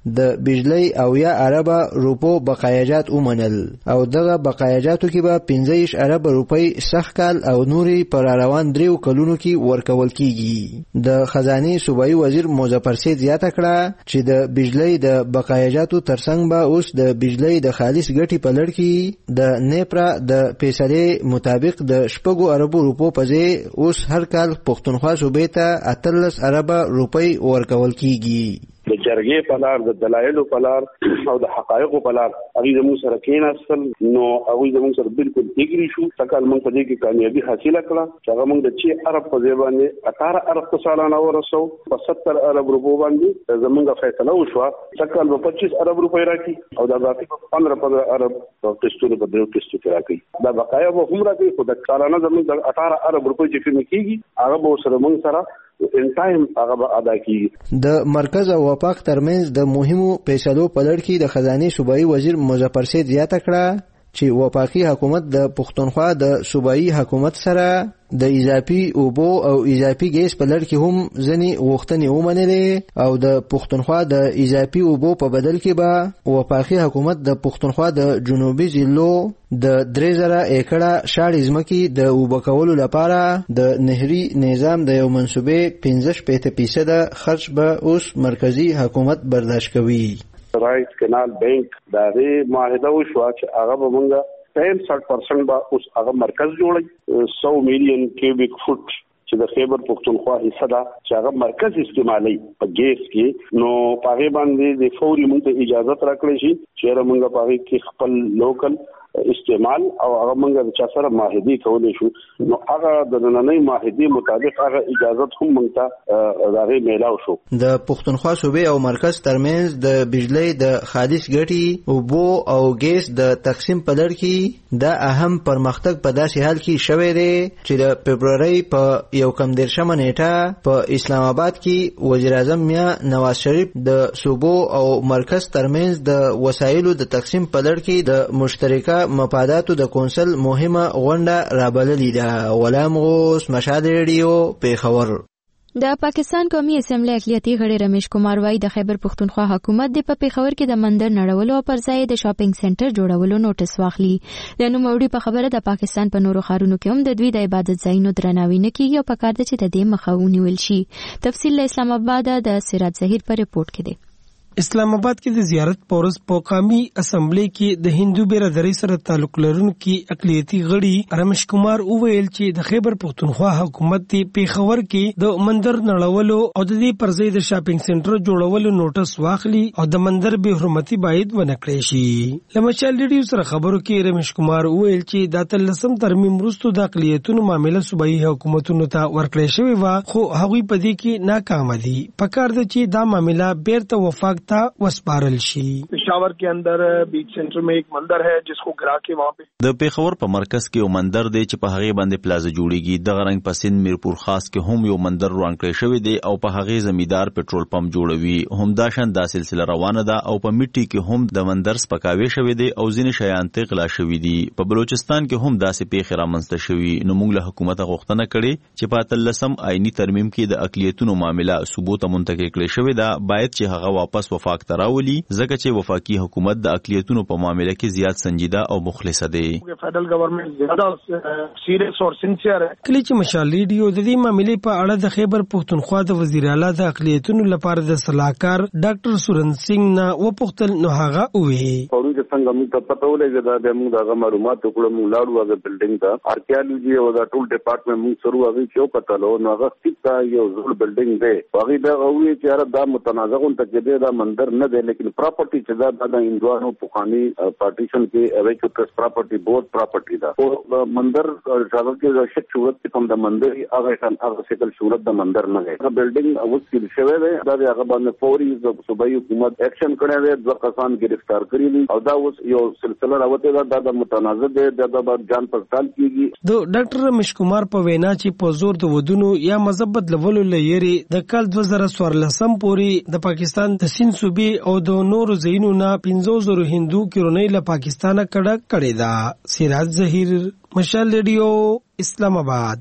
د بجلی او یا اربه روپو بقایجات ومنل او دغه بقایجاتو کې به پنځه اربه روپۍ سخت کال او نوري پر روان دریو کلونو کې ورکول کیږي. د خزانه صوبایي وزیر مظفر سید زیاته کړه چې د بجلی د بقایجاتو ترڅنګ به اوس د بجلی د خالص ګټي په لړ کې د نیپرا د فیصلې مطابق د شپږو اربو روپو په ځای اوس هر کال پښتونخوا صوبې ته اتلس اربه روپۍ ورکول کیږي. د جرګې په لار، د دلایلو په لار او د حقایقو په لار هغه زموږ سره کېناستل، نو هغه زموږ سره بالکل ایګری شو. تکل موږ په دې کې کامیابی حاصله کړه چې هغه موږ د چې عرب په ځای باندې اٹھارہ ارب په سالانه ورسو، په ستر ارب روپو باندې زموږ فیصله وشوه. تکل به پچیس ارب روپۍ راکړي او د باقي په پندرہ پندرہ ارب په قسطونو په دریو قسطو کې راکړي. دا بقایا به هم راکړي، خو د سالانه زموږ د اٹھارہ ارب روپۍ چې کوم کېږي هغه به سره موږ سره ان ټایم هغه ادا کیږي. د مرکز او وفاق ترمنځ د مهمو فیصلو په لړ کې د خزانه صوبایي وزیر مظفر سید زیاته کړه چې وفاقي حکومت د پښتونخوا د صوبایي حکومت سره د اضافي اوبو او اضافي ګیس په لړ کې هم ځنې غوښتنې ومنلې او د پښتونخوا د اضافي اوبو په بدل کې به وفاقي حکومت د پښتونخوا د جنوبي ضلعو د درې زره ایکړه شاړې ځمکې د اوبه کولو لپاره د نهري نظام د یو منصوبې پنځه شپېته فیصده خرج به اوس مرکزي حکومت برداشت کوي. رائټ کینال بانک دا غي معاهده وشو چې هغه به مونږه پینسٹھ پرسنٹ به اوس هغه مرکز جوړي. سو میلیون کیوبیک فوټ چې د خیبر پختونخوا حصہ دا چې هغه مرکز استعمالي په ګیس کې، نو پاغه باندې د فوري مونږ اجازه راکړې شي چې مونږه پاغه کې خپل لوکل استعمال او هغه مونږ د چا سره معاهده کولای شو. نو هغه د نننۍ معاهده مطابق هغه اجازه هم مونږ ته راغی میلاو شو. د پښتونخوا صوبې او مرکز ترمنځ د بجلی د خالص ګټي اوبو او ګیس د تقسیم په لړ کې د اهم پرمختګ په داسې حال کې شوی دی چې د فبرवरी په یو کم دیرشمه نیټه په اسلام آباد کې وزیر اعظم میا نواز شریف د صوبو او مرکز ترمنځ د وسایلو د تقسیم په لړ کې د مشترکه مفاداتو د کونسل مهمه غونډه رابللې ده. غلام غوث، مشال ریډیو، پیښور. د پاکستان قومي اسمبلی اقلیتي غړي رمیش کمار وایي د خیبر پښتونخوا حکومت د په پیښور کې د مندر نړولو او پر ځای د شاپینګ سنټر جوړولو نوټس واخلي. د نوموړي په خبره د پاکستان په نورو ښارونو کې هم د دوی د عبادت ځایونو درناوی نه کیږي او پکار ده چې د دې مخه ونیول شي. تفصیل له اسلام آباد د سراج ظهیر په ریپورت کې دی. اسلام آباد کې د زیارت پورس په قومي اسمبلی کې د هندو برادرۍ سره تعلق لرونکي اقلیتي غړي رمیش کمار وویل چې د خیبر پښتونخوا حکومت په پیښور کې د مندر نړولو او د دې پر ځای د شاپینګ سنټر جوړولو نوټس واخلي او د مندر به حرمتي باید ونه کړی شي. لمچال ریډیو سره خبرو کې رمیش کمار وویل چې د تلسم ترمیم وروسته د اقلیتونو معاملې صوبایي حکومتونو ته ورکړی شوی و، خو هغوی په دې کې ناکام دي. پکار ده چې دا معاملہ بیرته وفاق تا وسپارل شي. پشاور के अंदर बीच सेंटर में एक मंदिर है जिसको गिरा के वहां पे د پیښور په مرکز کې یو مندر دی چې په هغه باندې پلازا جوړیږي. د غرنګ پسند میرپور خاص کې هم یو مندر روان کړی شوی دی او په هغه زمیدار پټرول پمپ جوړوي. هم دا شان دا سلسله روانه ده او په میټي کې هم د مندر سپکاوي شوی دی او ځینې شیان تغلا شوی دي. په بلوچستان کې هم داسې پیښې رامنځته شوی. نو موږ له حکومت غوښتنه کړې چې په تلسم آئینی ترمیم کې د اقلیتونو معاملې ثبوت منتقل کړي شوی دا باید چې هغه واپس وفاق تراولي، ځکه چې وفاقي حکومت د اقلیتونو په معاملې کې زیات سنجیده او مخلصه دی. فدرل گورنمنت زیاده سیریس او سنسیر ہے. کله چې مشال ریډیو د دې معاملې په اړه د خیبر پښتونخوا د وزیر اعلی د اقلیتونو لپاره د صلاحکار ډاکټر سورن سنگ نه وپوښتل نو هغه وویل پرون چې څنګه موږ ته پته ولګی دا د موږ د معلومات وکړو موږ لاړو هغه بلډینګ ته ارکیالوجي او دا ټول ډپارټمنټ موږ سره هغه چې پته لو نو هغه ټیکا یو زول بلډینګ دی. هغه دا غوي چې را د متنازعون ته کې دا مندر نه دی، لیکن پراپرټي چې دا د اندوانو پخوانی پارټیشن کې اویکو ټرست پراپرټي بورډ پراپرټي دا او مندر ځاګه کې د شک صورت کې کوم د مندر هغه کان هغه شکل صورت د مندر نه دی. هغه بلډینګ اوس کې شوی دی، دا هغه باندې فوري د صوبایي حکومت اکشن کړی دی، دوه کسان گرفتار کړی دي او دا اوس یو سلسله راوته ده د متنازع دی د د جان پړتال کیږي. د ډاکټر رمیش کمار په وینا چې په زور د ودونو یا مذهب بدلولو لري د کال دوه زره څوارلسم پورې د پاکستان د سین صوبې او د نورو ځایونو نه پنځه زره هندو کورنۍ له پاکستانه کډه کړې ده. سراج ظهیر، مشال ریډیو، اسلام آباد.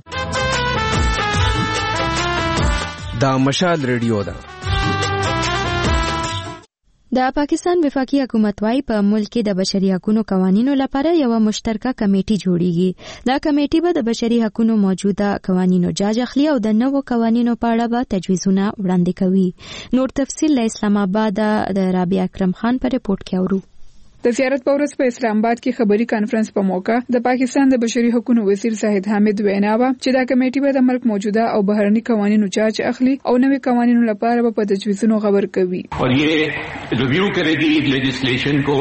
دا مشال ریډیو ده. د پاکستان وفاقي حکومت وايي په ملک کې د بشري حقوقو قوانینو لپاره یو مشترکه کمیټه جوړیږي. دا کمیټه به د بشري حقوقو موجوده قوانینو جاج اخلي او د نوو قوانینو په اړه به تجویزونه وړاندې کوي. نور تفصیل له اسلام آباد د رابعه اکرم خان په ریپورت کې اورو. د زیارت په ورځ په اسلام آباد کې خبري کانفرنس په موقع د پاکستان د بشري حقوقو وزیر زاهد حامد وینا و چې دا کمیټه به د ملک موجوده او بهرني قوانینو جاج اخلي او نوې قوانینو لپاره به په تجویزونو غور کوي. اور یہ ریویو کرے گی لیجسلیشن کو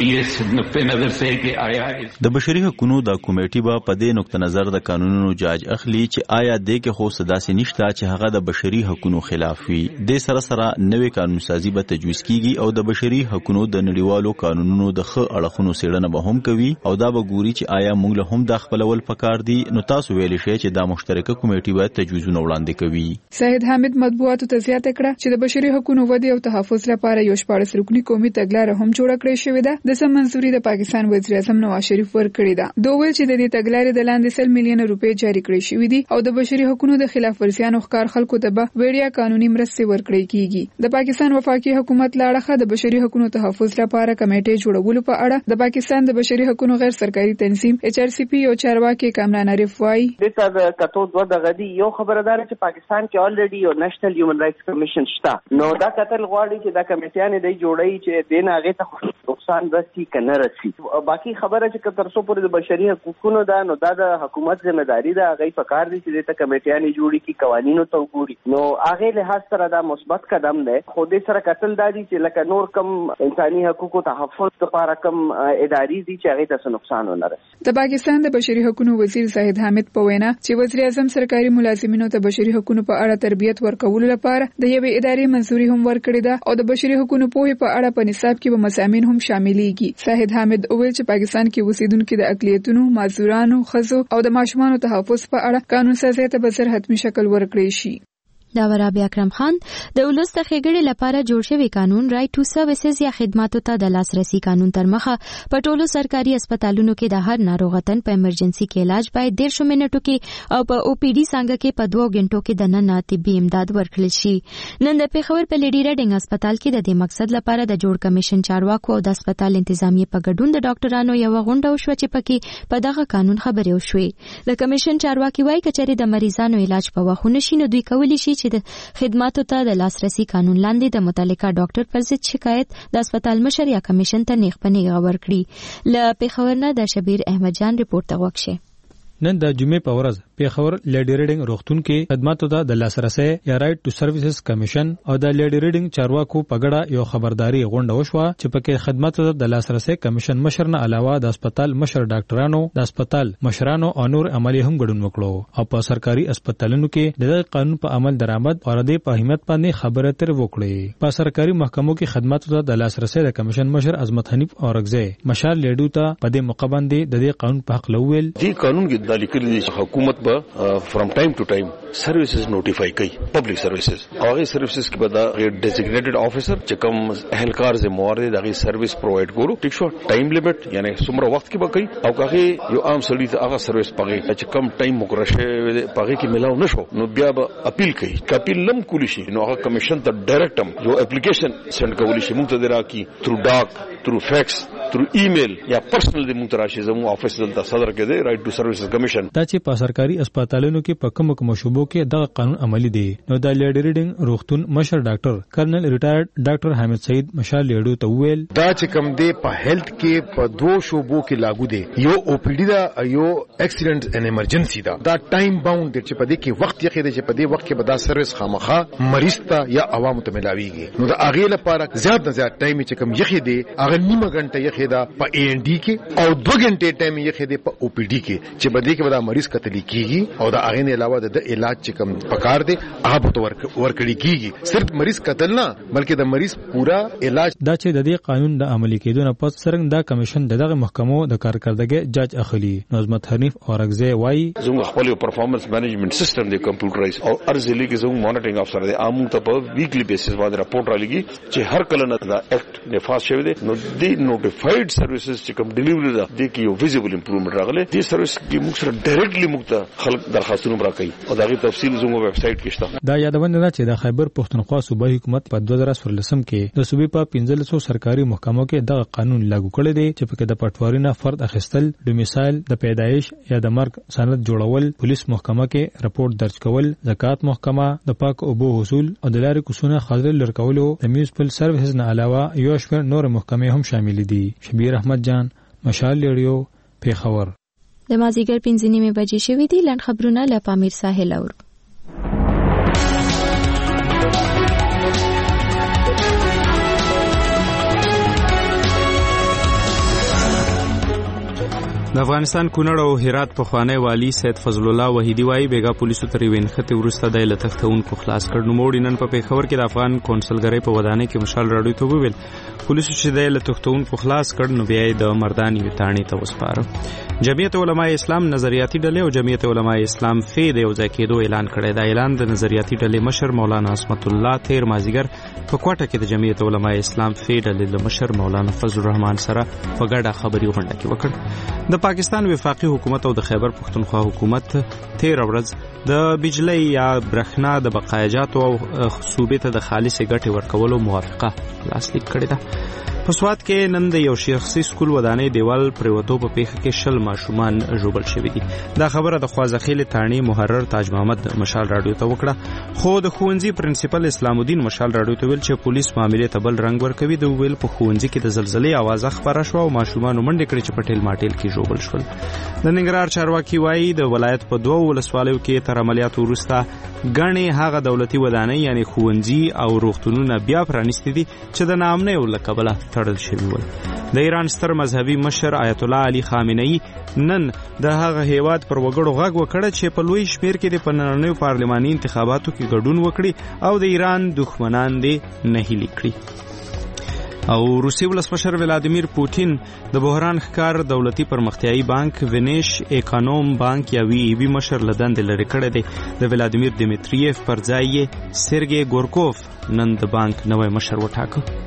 یہ نقطه نظر سے کہ آیا د بشري حقوقو د کمیټه به په دې نقطه نظر د قانونونو جاج اخلي چې آیا د کې خو صداسي نشته چې هغه د بشري حقوقو خلاف وي. د سره سره نوې قانون سازي به تجویز کیږي او د بشري حقوقو د نړیوالو قانونونو د خ اړخونو سیړنه به هم کوي او دا به ګوري چې آیا موږ له هم د خپلول پکار دي. نو تاسو ویل شئ چې دا مشترکه کمیټه به تجویزونه وړاندې کوي. زاهد حامد مطبوعاتو ته زیاته کړه چې د بشري حقوقو ودی او تحفظ لپاره یو شپږ رکنی قومي تګلاره هم جوړه کړې شوې ده. د سم منځوري د پاکستان وزیر اعظم نواز شریف ورکړی ده. دوی ویل چې د دې تګلارې د لاندې سل میلیون روپۍ جاری کړې شوې دي او د بشري حقوقو د خلاف ورزیانو ښکار خلکو ته به وړیا قانوني مرستې ورکړې کیږي. د پاکستان وفاقي حکومت لاړه د بشري حقوقو تحفظ لپاره کمیټه جوړولو په اړه د پاکستان د بشري حقوقو غیر سرکاري تنظیم ایچ آر سی پی او چارواکي کامران عارف وايي د کتو دوه د غدي یو خبردار چې پاکستان کې الریډي یو نېشنل هیومن رائټس کمیشن شته. نو دا کتل غواړي چې دا کمیټیانې د جوړي چې دین هغه ته نقصان رسي کنه رسي. باقي خبره چې تر څو پورې د بشري حقوقو دا نو دا د حکومت ځمېداري ده. هغه په کار دي چې د کمیټیانې جوړي کی قوانینو ته وګوري. نو هغه له هڅه سره دا مثبت قدم دی. خو دې سره کتل دادي چې لکه نور کم انساني حقوقو تحفظ لپاره کم اداري دي چې هغه ته نقصان ونه رسي. د پاکستان د بشري حقوقو وزیر زاهد حامد په وینا چې وزیر اعظم سرکاري ملازمینو ته بشري حقوقو په اړه تربیت ورکولو لپاره د یوې ادارې منځوري هم ورکړې ده او د بشري حقوقو په په اړه په نصاب کې به مضامین هم شاملېږي. زاهد حامد وویل چې پاکستان کې اوسیدونکو د اقلیتونو، معذورانو، ښځو او د ماشومانو تحفظ په اړه قانون سازي ته به زر حتمي شکل ورکړي شي. دا ورابع اکرم خان د ولس د ښېګړې لپاره جوړ شوی قانون رائټ ټو سروسز یا خدماتو ته د لاسرسي قانون تر مخه په ټولو سرکاري هسپتالونو کې د هر ناروغتن په ایمرجنسي کې علاج باید دیرشو منټو کې او په او پی ډي څنګه کې په دوه غنټو کې د نن طبي امداد ورکړل شي. نن د پیښور په لیډي ریډینګ هسپتال کې د دې مقصد لپاره د جوړ کمیشن چارواکو او د هسپتال انتظامیه په ګډون د ډاکټرانو یو غونډه وشوه چې پکې په دغه قانون خبرې وشوې. د کمیشن چارواکي وايي کچېرې د مریضانو علاج په وخت نشي نو دوی کولی شي چې د خدماتو ته د لاسرسي قانون لاندې د متعلقه ډاکټر پر ضد شکایت د هسپتال مشر یا کمیشن ته نیغ په نیغه ورکړي. له پیښور نه د شبیر احمد جان ریپورت ته وکړي. نن د جمعې په ورځ پیښور لیډي ریډینګ روغتون کې خدماتو ته د لاسرسي یا رائټ ټو سروسز کمیشن او د لیډي ریډینګ چارواکو په ګډه یو خبرداري غونډه وشوه چې پکې خدماتو ته د لاسرسي کمیشن مشر نه علاوه د هسپتال مشر ډاکټرانو، د هسپتال مشرانو او نور عملي هم ګډون وکړو او په سرکاري هسپتالونو کې د قانون په عمل درآمد او د په اهمیت باندې خبره تر وکړي. په سرکاري محکمو کې خدماتو ته د لاسرسي د کمیشن مشر عظمت حنیف اورغزه مشال لیډو ته په دې موقع باندې د دې قانون په حق لویل دې قانون کې د لیکل دي حکومت به فرام ټایم ټو ټایم سروسز نوټیفای کوي پبلک سروسز هغه سروسز کې به دا ډیزیګنیټډ افیسر چې کوم اهلکار ذمہوار دی دغه سروس پرووایډ کولو ټیک شو ټایم لیمټ یعنی څومره وخت کې به کوي او هغه یو عام سړی ته هغه سروس پغې چې کم ټایم مقرره شوی پغې کې ملاو نشو نو بیا به اپیل کوي کاپیل لم کولی شي نو هغه کمیشن ته ډایرکټ یو اپلیکیشن سند کولی شي موږ ته دراکي تھرو ډاک تھرو فیکس تھرو ایمیل یا پرسنل د موږ تراشي زمو افیس دلته صدر کې دی رائټ ټو سروسز کمیشن دا چې په سرکاري هسپتالونو کې په کوم کوم شوبو کې دغه قانون عملی دی. نو د لیډي ریډینګ روغتون مشر ډاکټر کرنل ریټایرډ ډاکټر حامد سعید مشال لیډو ته ویل دا چې کوم دی په هیلث کې په دوه شوبو کې لاګو دی یو او پی ډي دا یو اکسیډنټ ان ایمرجنسي دا دا ټایم باوند دی چې په دې کې وخت یې خېده چې په دې وخت کې به دا سروس خامخا مریض ته یا عوامو ته ملاويږي. نو دا هغه لپاره زیات نه زیات ټایم چې کوم یې خېده هغه نیمه غنټه یې خېده په ای ان ډي کې او دوه غنټه ټایم یې خېده په او پی ډي کې چې په دې کې به دا مریض کتلی کیږي او دا هغه نه علاوه د علاج چې کوم پکار دی هغه به ورکړي کیږي. صرف مریض قتل نه بلکې د مریض پورا علاج. دا چې د دې قانون د عملي کېدو نه پس څنګه دا کمیشن دغه محکمو د کارکړدګۍ جاج اخلي. نظمت حنیف اورغزه وایي زموږ خپل پرفارمنس مینجمنت سیستم دی کمپیوټرایز او ارزلي کې زموږ مانیټرینګ افسر دی عام ته په ویکلی بیسس باندې راپورټ را لګي چې هر کله نه دا اکټ نفاذ شوی دی نو دی نوټیفای پرووایډ سرویسز چې کوم ډیلیوري ده د کې یو ویزیبل امپروومنت راغله. دې سرویس کې موږ سره ډایرکټلی موږ ته خلک درخواستونه راکړي او دا غي تفصیل زموږ ویب سټ کې شته. دا یادونه ده چې د خیبر پښتونخوا صوبایي حکومت په دوه زره څوارلسم کې د صوبې په پنځه سوه سرکاري محکمو کې دغه قانون لاګو کړی دی چې په کې د پټواري نه فرد اخیستل، ډومیسایل، د پیدایش یا د مرګ سند جوړول، پولیس محکمه کې رپورټ درج کول، زکات محکمه، د پاک اوبو حصول او د لارې کوڅونو خاطر لړکولو، د میونسپل سرویسز نه علاوه یو شمېر نور محکمې هم شامل دي. شبیر احمد جان، مشال ریډیو، پیښور. د مازیګر پنځه نیمې بجې شوې دي. لاند خبرونه له پامیر ساحل اورو. د افغانستان کونړ او هرات پخوانی والی سید فضل الله وحیدی وايي بیګا پولیسو تر وینخته ورسته د لټښتونکو خلاص کړ. نو موړ نن په پیښور کې د افغان کونسلګری په ودانۍ کې مشال راډیو ته وویل پولیسو چې د لټښتونکو خلاص کړ نو بیا د مردانی وتانی ته وسپاره. جمعیت علماء اسلام نظریاتي ډلې او جمعیت علماء اسلام فی د یو ځای کېدو اعلان کړی. دا اعلان د نظریاتي ډلې مشر مولانا عصمت الله تیر مازیګر په کوټه کې د جمعیت علماء اسلام فی ډلې د مشر مولانا فضل الرحمن سره په ګډه خبري غونډه کې وکړ. د پاکستان وفاقي حکومت او د خیبر پښتونخوا حکومت تیر ورځ د بجلی یا برښنا د بقایجاتو او صوبې ته د خالص ګټې ورکولو موافقه لاسلیک کړې ده. په سوات کې نن د یو شخصي سکول ودانۍ دیوال پریوتو په پیښه کې شل ماشومان ژوبل شوي دي. دا خبره د خوازخیل تانی محرر تاج محمد مشال راډیو ته وکړه. خو د ښوونځي پرنسپل اسلام الدین مشال راډیو ته ویل چې پولیس معاملې ته بل رنګ ورکوي. د ویل په ښوونځي کې د زلزلې اوازه خپره شوه او ماشومان منډې کړې چې په ټیل ماټیل کې ژوبل شول. د ننګرهار چارواکي وایي د ولایت په دوه ولسوالیو کې تر عملیاتو وروسته ګڼې هغه دولتي ودانۍ یعنی ښوونځي او روغتونونه بیا پرانیستي دي چې د ناامنیو له کبله تړل شوي ول. د ایران ستر مذهبي مشر آیت الله علي خامنه‌ای نن د هغه هیواد پر وګړو غږ وکړ چې په لوی شمیر کې د نننیو پارلماني انتخاباتو کې ګډون وکړي او د ایران دښمنان دې نه هیلي کړي. او روسي ولسمشر ولادیمیر پوتین د بحران ښکار دولتي پرمختیایي بانک وینیش اکانوم بانک یا وی ای بی مشر لدند لري کړی دی. د ولادیمیر دیمیتریف پر ځای سرګي ګورکوف نن د بانک نوی مشر وټاکه.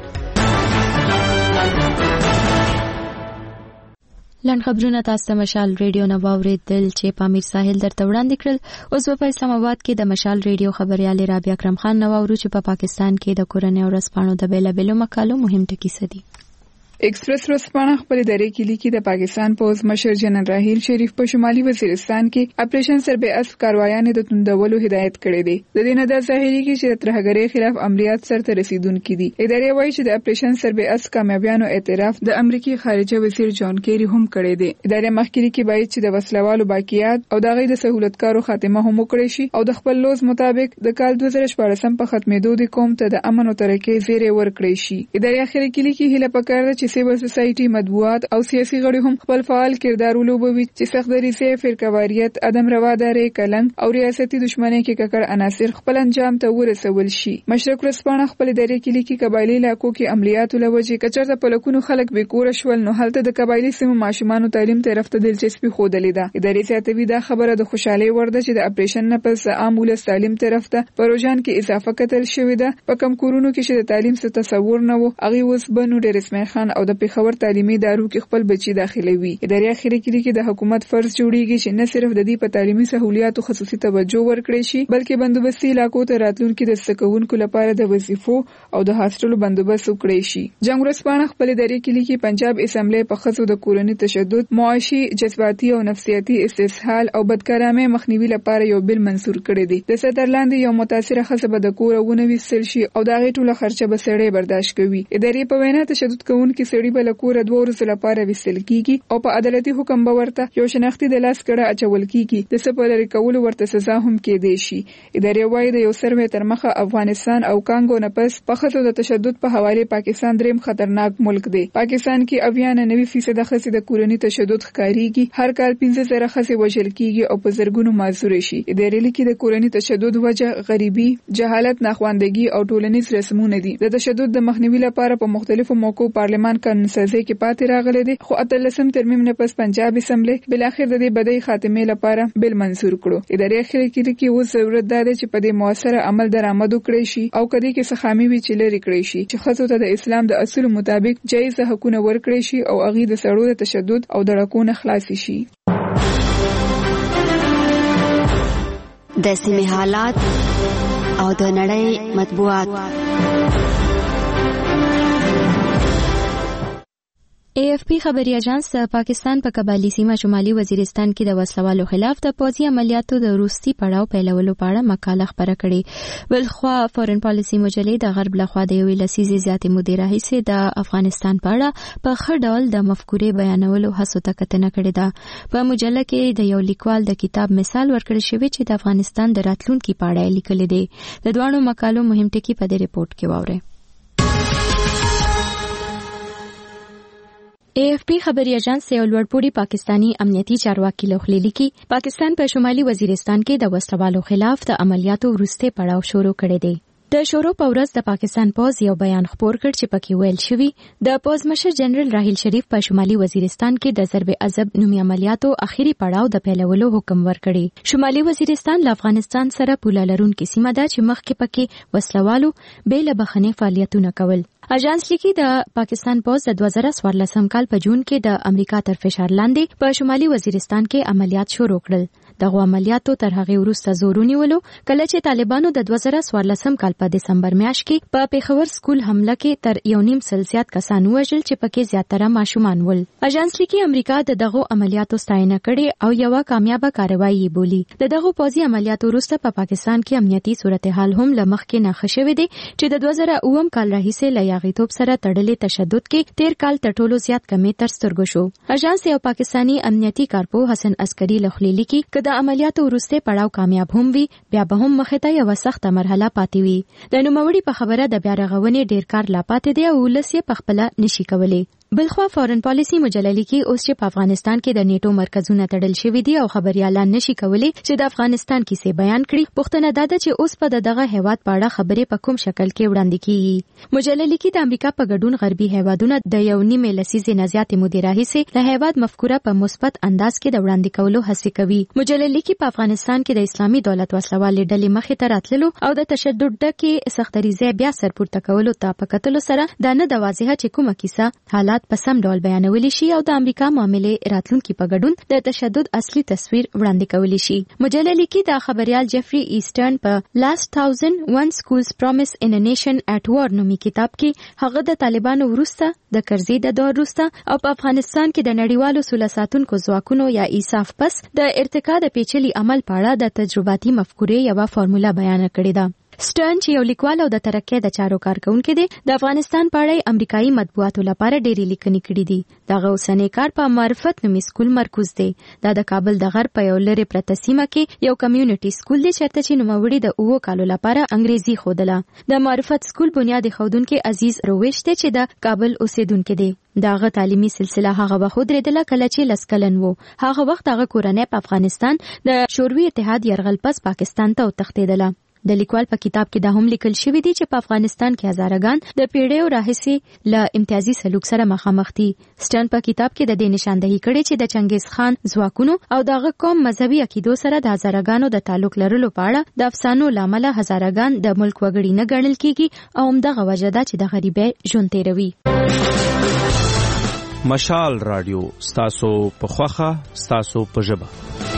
لاند خبرونه تاسو ته مشال ریډیو نه واوریدل چې پامیر ساحل درته وړاندې کړل. اوس په اسلام آباد کې د مشال ریډیو خبريال رابعه اکرم خان نو ورو چې په پاکستان کې د کورنۍ او رسپانو د بیلابېلو مقالو مهم ټکي سدي. ایکسپریس ورځپاڼه خپل درې کې لیکي د پاکستان پوز مشر جنرال راحیل شریف په شمالي وزیرستان کې اپریشن سربېعصف کاروایانې د توندولو هدایت کړې دي. د دې نه د ظاهري کې چې د ترهګرۍ خلاف عملیات سرته رسیدونکي دي. ادارې وایي چې د اپریشن سربېعصف کامیابیانو اعتراف د امریکای خارجه وزیر جان کیری هم کړی دی. ادارې مخکې لیکي باید چې د وسلوالو باقیات او د غي د سہولتکارو خاتمه هم وکړي شي او د خپل لوز مطابق د کال دوه زره شپږ په ختمېدو د قوم ته د امن او ترقۍ زیری ورکړي شي. ادارې اخر کې لیکي هله پکار ده چې سیول سوسایټي مطبوعات او سیاسي غړي هم خپل فعال کردار ولوبوي چې سختدریسه فرقواریت عدم روداري کلنګ او ریاستي دښمنۍ کې ککړ عناصر خپل انجام ته ورسول شي. مشرق رسپانه خپل درې کې لیکي قبایلی علاقو کې عملیات لوجه کچرته په لکونو خلک به کور شول نو هلته د قبایلی سیمو ماشومان تعلیم طرف ته دلچسپي خوده لیده. ادارې ساتوي دا خبره د خوشحالي ورده چې د اپریشن نه پس عام ولس تعلیم طرف ته پروژان کې اضافه کتل شوې ده. په کم کورونو کې چې د تعلیم څخه تصور نه وو هغه اوس بنو ډېر اسماعیل خان او د پیښور تعلیمي ادارو کې خپل بچي داخلوي. ادارې اخیری کې کې د حکومت فرض جوړیږي چې نه صرف د دې په تعلیمي سہولیاتو خصوصي توجه ورکړي شي بلکې بندوبستي علاقو ته راتلونکي د سکونکو لپاره د وظیفو او د هاستلو بندوبست وکړي شي. جنگ ورسپانه خپل ادارې کې لیکي پنجاب اسمبلی په خصو د کورنۍ تشدد، معاشي، جذباتي او نفسیاتي استسهال او بدکارامۍ مخنیوي لپاره یو بل منزور کړی دی. د صدرلاندې یو متاثره خصبه د کور ونوي سل شي او دا غي ټوله خرچه به سړی برداشت کوي. ادارې په وینا تشدد کوونکي سړي بل کور دوه ورځې لپاره وستل کیږي او په عدالتي حکم به ورته یو شناختی د لاس کړه اچول کیږي. د سپلری کول ورته سزا هم کېدې شي. ادارې وایي د یو سروې تر مخه افغانستان او کانګو نه پس په خصو د تشدد په حواله پاکستان دریم خطرناک ملک دی. پاکستان کې اویا نه نوي فیصد خصې د کورنۍ تشدد ښکاریږي. هر کال پنځه زره خصې وژل کیږي او په زرګونو معذور شي. ادارې لیکي د کورنۍ تشدد وجه غریبي، جهالت، ناخواندگی او ټولنیز رسمونه دي. د تشدد د مخنیوي لپاره په مختلفو موقعو پارلمان افغان قانون سازي کې پاتې راغلي دي، خو اتلسم ترمیم نه پس پنجاب اسمبلی بلاخر د دې بدی خاتمه لپاره بل منظور کړو. اداري اخیری کې کې اوس ضرورت ده چې په دې موثره عمل درآمد وکړي شي او کدي کې څه خامي وي چې لري کړی شي چې خاصو ته د اسلام د اصول مطابق جایز حقوقونه ورکړي شي او هغه د سړو د تشدد او دړکونه خلاص شي. د سیمه حالات او د نړۍ مطبوعات. اے ایف پی خبري اژانس د پاکستان په قبایلی سیمه شمالي وزیرستان کې د وسلوالو خلاف د پوځي عملیاتو د روسي پړاو پیلولو په اړه مقاله خپره کړې. بلخوا فورن پالیسي مجلې د غرب لخوا د یوې لسیزې زیاتې مودې راهیسې د افغانستان په اړه په ښه ډول د مفکورې بیانولو هڅو ته کتنه کړې ده. په مجله کې د یو لیکوال د کتاب مثال ورکړل شوی چې د افغانستان د راتلونکي په اړه لیکل دي. د دوه مقالو مهم ټکي په دې ریپورت کې واورئ. اے ایف پی خبري اژانس یو لوړپوړي پاکستانی امنیتي چارواکي لوخلي لیکي پاکستان په شمالي وزیرستان کې د وسلوالو خلاف د عملیاتو وروسته پړاو شروع کړی دی. د شروع په ورځ د پاکستان پوز یو بیان خپور کړ چې پکې ویل شوی د پوز مشر جنرال راحیل شریف په شمالي وزیرستان کې د ضرب عذب نومي عملیاتو اخیری پړاو د پیلولو حکم ورکړی. شمالي وزیرستان له افغانستان سره پوله لرونکې سیمه ده چې مخکې پکې وسلوالو بې له بخښنې فعالیتونه کول. اژانس لیکي د پاکستان پوز د دوه زره څوارلسم کال په جون کې د امریکا تر فشار لاندې په شمالي وزیرستان کې عملیات شروع کړل. دغه عملیاتو تر هغه وروسته زور ونیولو کله چې طالبانو د دوه زره څوارلسم کال په دسمبر میاشت کې په پیښور سکول حمله کې تر یو نیم سل زیات کسان وژل چې پکې زیاتره ماشومان ول. اژانس لیکي امریکا د دغه عملیاتو ستاینه کړې او یو کامیابه کاروایی بولی. د دغه پوځي عملیاتو وروسته په پا پاکستان کې امنیتي صورتحال هم له مخکې نه ښه شوې ده چې د دوه زره اووم کال راهیسې له یاغیتوب سره تړلې تشدد کې تیر کال تر ټولو زیات کمی تر سترګو شو. اژانس یو پاکستانی امنیتي کارپو حسن عسکری لخلی لیکي چې د عملیاتو وروسته پړاو کامیاب هم وي بیا به هم مخه ته یو سخت مرحله پاتې وي. د نوموړي په خبره د بیا رغونې ډیر کار لا پاتې دی او لسی په خپل نشي کولی. بلخوا فورن پالیسی مجله لیکي اوس چې په افغانستان کې د نیټو مرکزونه تړل شوي دي او خبريالان نشي کولی چې د افغانستان کیسې بیان کړي. پوښتنه دا ده چې اوس په دغه هیواد په اړه خبرې په کوم شکل کې وړاندې کیږي. مجله لیکي د امریکا په ګډون غربي هیوادونه د یو نیمه لسیزې نه زیاتې مودې راهیسې له هیواد مفکوره په مثبت انداز کې د وړاندې کولو هڅه کوي. مجله لیکي په افغانستان کې د اسلامي دولت وسلوالې ډلې مخې ته راتللو او د تشدد ډکې سختریزه بیا سرپورته کولو ته په کتلو سره دا نه د واضحه چې کومه کیسه حالات په سم ډول بیانولی شي او د امریکا معاملې راتلونکي په ګډون د تشدد اصلي تصویر وړاندې کولی شي. مجله لیکي د خبريال جفري ایسټرن په لاست تاوزند ون سکولز پرومس ان ا نیشن اټ وار نومي کتاب کې هغه د طالبانو وروسته د کرزي د دور وروسته او په افغانستان کې د نړیوالو سوله ساتونکو ځواکونو یا ایساف پس د ارتقا د پیچلي عمل په اړه د تجرباتي مفکورې یو فارموله بیان کړې ده. سټرن چې یو لیکوال او د ترقۍ د چارو کارکونکو دی د افغانستان په اړه امریکایي مطبوعاتو لپاره ډېری لیکنې کړې دي. دغه اوسنۍ کار په معرفت نومي سکول مرکز دی. دا د کابل د غرب په یو لرې پرته سیمه کې یو کمیونټي سکول دی چېرته چې نوموړي د اوو کالو لپاره انګریزي ښودله. د معرفت سکول بنیاد ایښودونکی عزیز رویش دی چې د کابل اوسیدونکی دی. داغه تعلیمي سلسله هغه وخت درېدله کله چې لس کلن وو. هغه وخت هغه کورنۍ په افغانستان د شوروي اتحاد یرغل پس پاکستان ته وتښتېدله. د لیکوال په کتاب کې دا هم لیکل شوی دی چې په افغانستان کې هزارهګان د پیړیو راهیسې له امتیازي سلوک سره مخامخ دي. سټرن په کتاب کې د دې نشاندهي کړې چې د چنګیز خان ځواکونو او دغه قوم مذهبي عقیدو سره د هزارهګانو د تعلق لرلو په اړه د افسانو لامل هزارهګان د ملک وګړي نه ګڼل کیږي او همدغه وجه ده چې د غریبۍ ژوند تیروي. مشال رادیو ستاسو په خوخه ستاسو په ژبه.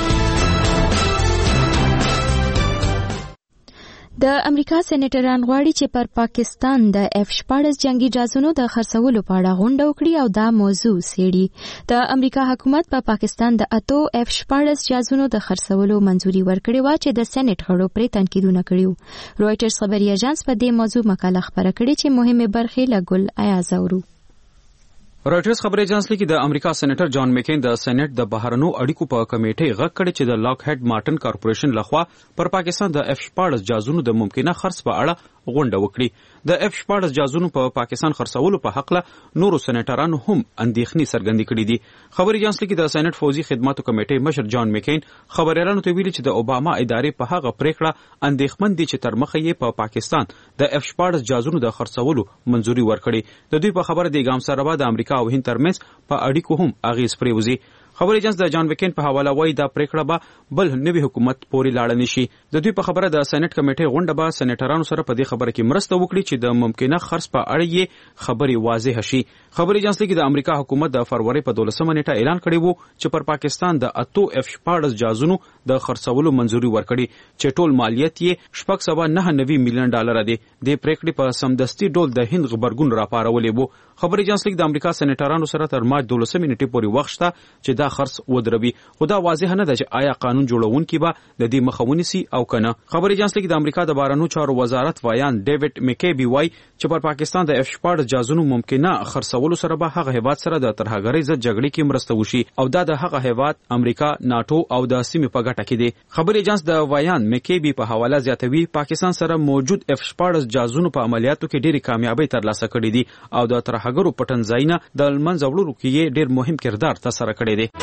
د امریکا سېنیټران غواړي چې پر پاکستان د اف شپاړس جنگي جهازونو د خرڅولو په اړه غونډه وکړي او دا موضوع څېړي. د امریکا حکومت په پا پاکستان د اتو اف شپاړس جهازونو د خرڅولو منځوري ورکړې و چې د سېنیټ غړو پرې تنقیدونه کړي. رويټرز خبري اژانس په دې موضوع مقاله خپره کړې چې مهمه برخې له ګل ایاز اورو. رويټرز خبري اژانس لیکي د امریکا سېنیټر جان میکین د سېنیټ د بهرنو اړیکو په کمیټې غږ کړی چې د لاک هډ مارټن کارپوریشن لخوا پر پاکستان د اف شپاړس جهازونو د ممکنه خرڅ په اړه غونډه وکړي. د اف شپاړس جازونو په پا پاکستان خرڅولو په حق له نورو سېنیټرانو هم اندېښنې څرګندې کړې دي. خبري اجانس لیکي د سېنات فوزي خدماتو کمیټې مشر جان مکین خبريالانو ته ویلي چې د اوباما ادارې په هغه پریکړه اندېښمن دي چې تر مخه یې په پا پاکستان د اف شپاړس جازونو د خرڅولو منځوري ورکړي. د دوی په خبره د ګام سره به د امریکا او هند ترمنځ په اړیکو هم اغیز پرېوځي. خبري اجانس د جان وکین په حواله وایي دا پریکړه به بل نوي حکومت پورې لاړه نشي. د دوی په خبره د سېنات کمیټې غونډه به سېنیټرانو سره په دې خبره کې مرسته وکړي چې د ممکنه خرڅ په اړه یې خبري واضح شي. خبري اجانس لیکي د امریکا حکومت د فروری په دولسمه نیټه اعلان کړی وو چې پر پاکستان د اتو اف شپاړس جازونو د خرڅولو منځوري ورکړي چې ټول مالیت یې شپږ سوه نهه نوي میلیون ډالر دی. د پریکړې په سمدستي ډول د هند غبرګون راپارولې وو. خبري اجانس لیکي د امریکا سېنیټرانو سره تر مارچ دولسمه نیټې پورې وخت شته چې دا خرڅ ودروي. خو دا واضح نه ده چې آیا قانون جوړونکي به د دې مخه ونیسي او کنه. خبري اجانس لیکي د امریکا د بهرنیو چارو وزارت وایان ډیوډ میکیبي وایي چې پر پاکستان د اف شپاړس جازونو ممکنه خرڅولو سره به هغه هیواد سره د ترهګرۍ ضد جګړې کې مرسته وشي او دا د هغه هیواد امریکا، ناتو او د سیمې په ګټه کې دی. خبري اجانس د وایان میکیبي په حواله زیاتوي پاکستان سره موجود اف شپاړس جازونو په عملیاتو کې ډېری کامیابی ترلاسه کړې دي او د ترهګرو پټنځایونه د منځه وړلو کې ډېر مهم کردار ترسره کړی دی.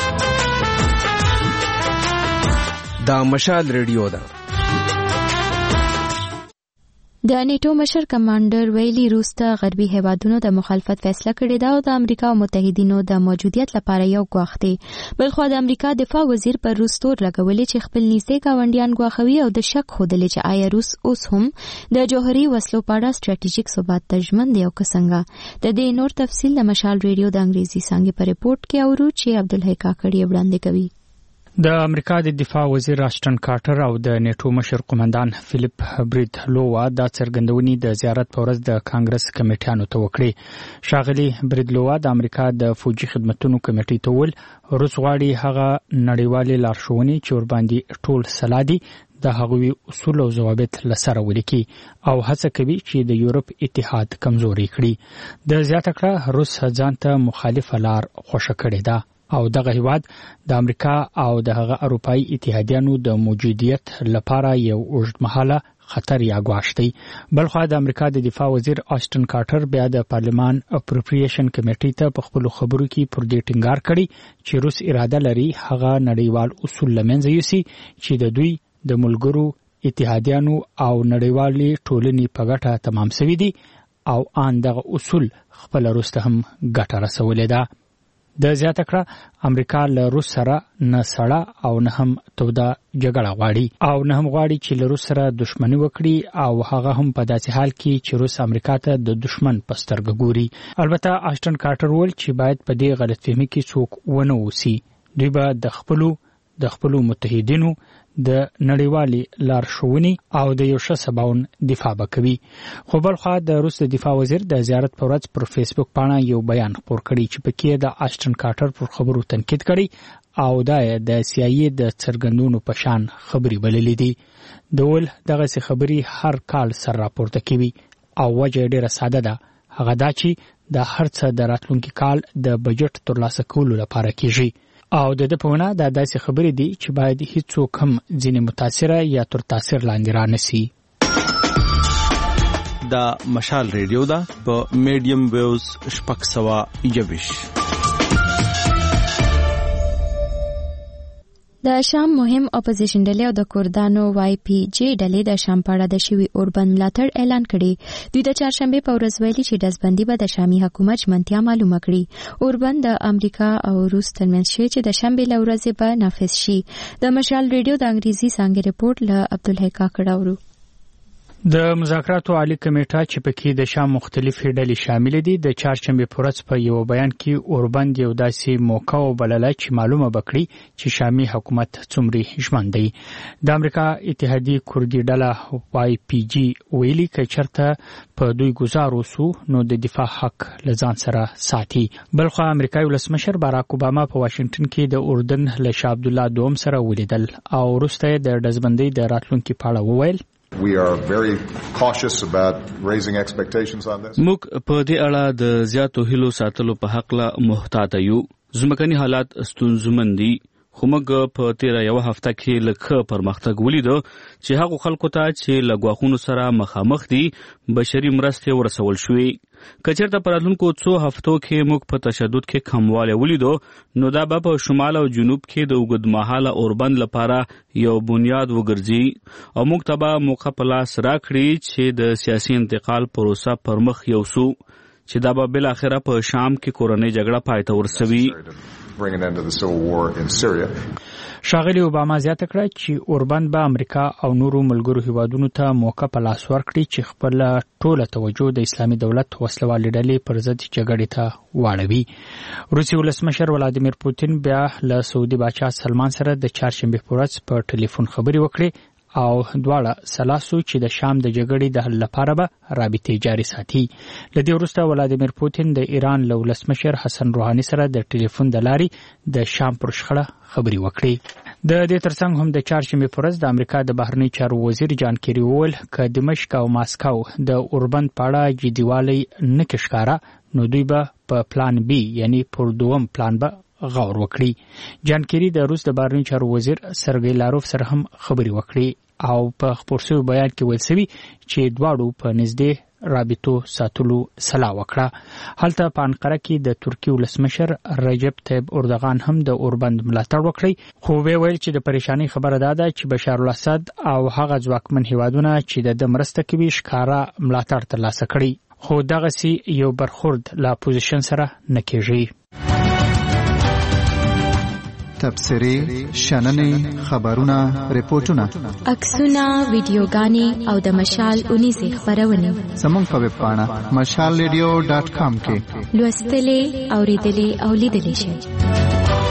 دا مشال ریډیو ده. د نیټو مشر کمانډر ویلي روس ته غربي هیوادونو د مخالفت فیصله کړې ده او د امریکا او متحدینو د موجودیت لپاره یو ګواښ دی. بلخو د امریکا دفاع وزیر پر روس تور لګولې چې خپل نږدې ګاونډیان ګواښوي او د شک ښودلې چې آیا روس اوس هم د جوهري وسلو په اړه ستراتیژیک ثبات ته ژمن دی او که څنګه. د دې نور تفصیل د مشال ریډیو د انګریزي څانګې په ریپورت کې اورو چې عبدالحی کاکړي وړاندې کوي. د امریکا د دفاع وزیر اشټن کارټر او د نیټو مشر قومندان فلیپ برید لووا د څرګندونې د زیارت په ورځ د کانګرس کمیټیانو ته وکړي. ښاغلي برید لووا د امریکا د فوجي خدمتونو کمیټې ته وویل روس غواړي هغه نړیوالې لارښوونې چې ورباندې ټول سلا دي د هغوی اصول او ضوابط لسره ولیکي او هڅه کوي چې د یورپ اتحاد کمزوري کړي. د زیاته کړه روس ځان ته مخالفه لار خوښه کړې ده او دغه هیواد د امریکا او د هغه اروپאי اتحادیانو د موجودیت لپاره یو اوږدمهاله خطر یا ګواښ دی. بلخو د امریکا د دفاع وزیر آشټن کارټر بیا د پارلمان اپروپریشن کمیټې ته په خپل خبرو کې پر دې ټینګار کړی چې روس اراده لري هغه نړیوال اصول لمنځه یوسي چې د دوی د ملګرو اتحادیانو او نړیوالې ټولنې په ګټه تمام شوي دي او ان دغه اصول خپل روس ته هم ګټه رسولې ده. د زیاته کړه امریکا له روس سره نه سړه او نه هم توده جګړه غواړي او نه هم غواړي چې له روس سره دښمني وکړي او هغه هم په داسې حال کې چې روس امریکا ته د دښمن په سترګه ګوري. البته آشټن کارټر وویل چې باید په دې غلطفهمي کې څوک ونه اوسي. دوی به د خپلو د خپلو متحدینو د نړیوالې لارښوونې او د یو ښه سباون دفاع به کوي. خو بل خوا د روس د دفاع وزیر د زیارت په ورځ پر فیسبوک پاڼه یو بیان خپور کړی چې پکې د آشټن کارټر پر خبرو تنقید کړی او دا د سیاسي د څرګندونو په شان خبري بللې دي. د ول دغه څه خبري هر کال سر راپورته کوي او وجه ډیره ساده ده، هغه دا چې د هر څه د راتلونکي کال د بجټ ترلاسه کولو لپاره کیږي او د دې په ونه دا داسې خبرې دي چې باید هیڅوک هم ځینې متاثره یا تر تاثیر لاندې رانسي. دا مشال ریډیو ده په میډیم ویوز شپږ سوه یوویش. د شام مهم اپوزیشن ډلې او د کردانو وای پی جی ډلې د شام په اړه د شوي اوربند ملاتړ اعلان کړی. دوی د چهارشنبه په ورځ ویلي چې ډزبندي به د شامي حکومت ژمنتیا معلومه کړي. اوربند د امریکا او روس ترمنځ شوی چې د شنبه له ورځې به نافذ شي. د مشال ریډیو د انګریزي څانګې ریپورت له عبدالحی کاکړ اورو. د مذاکراتو عالی کمیټه چې پکې د شام مختلفې ډلې شامل دي د چهارشنبه په ورځ په یو بیان کې اوربند یو داسې موقع وبلله چې معلومه بکړي چې شامي حکومت څومره ژمن دی. د امریکا اتحادیې کردي ډله وای پی جی ویلي چې چرته په دوی گزار وسو نو د دفاع حق لزان سره ساتي. بلخو امریکایي ولسمشر باراک اوباما په واشنگټن کې د اردن له شاه عبد الله دوم سره ولیدل او وروسته د ډزبندۍ د راتلونکي په اړه وویل We are very cautious about raising expectations on this. موږ په دې اړه د زیاتو هیلو ساتلو په حق لا محتاط یو. ځمکني حالات ستونزمن دي خو موږ په تیر یو هفته کې لکه پرمختګ ولیدو چې هغه خلکو ته چې لګواخونو سره مخامخ دي بشري مرستې ورسول شوې کچرته پراتلونکو څو هفتو کې موږ په تشدد کې کمواله ولیدو نو دا به په شمال او جنوب کې د اوږدمهاله اوربند لپاره یو بنیاد وګرځي او موږ ته به موقع په لاس راکړي چې د سیاسي انتقال پروسه پر مخ یوسو چې دا به بل اخره په شام کې کورنۍ جګړه پای ته ورسوي شاغلی اوباما زیاته کړه چې اوربند به امریکا او نورو ملګرو هیوادونو ته موقع په لاس ورکړي چې خپل ټوله توجه د اسلامي دولت وسلوال ډلې پر ضد جګړې ته واړوي روسي ولسمشر ولادیمیر پوتین بیا له سعودي بادشاه سلمان سره د چهارشنبه په ورځ په ټلیفون خبرې وکړې او دواړه سلاسو چې د شام د جګړې د حل لپاره به رابطې جاري ساتي لدې وروسته ولادیمیر پوتین د ایران له ولسمشر حسن روحاني سره د ټلیفون د لارې د شام پر شخړه خبرې وکړې د دې ترڅنګ هم د چهارشنبه په ورځ د امریکا د بهرنی چارو وزیر جان کیری وویل چې دمشق او ماسکو د اوربند په اړه جديوالی نه کښکارا نو دوی به په پلان بی یعنی پر دوم پلان به غور وکړي جان کیری د روس د بهرنی چارو وزیر سرګی لاروف سره هم خبرې وکړي او په خبر شوی بیان کې ویل شوی چې دواړو په نږدې رابطو ساتلو سلا وکړه هلته په انقره کې د ترکیه ولسمشر رجب طیب اردوغان هم د اوربند ملاتړ وکړي خو ویل چې د پریشانی خبره ده چې بشار الاسد او هغه ځواکمن هیوادونه چې د مرسته کوي ښکارا ملاتړ ترلاسه کړي خو دغه سي یو برخورد لا پوزیشن سره نکېږي تبصرې شننې خبرونه ریپورتونه عکسونه ویډیوګانې او د مشال اونیزه خبرونه زموږ په ویب پاڼه مشال ریډیو ډاټ کام کې لوستلې اوریدلې او لیدلې شئ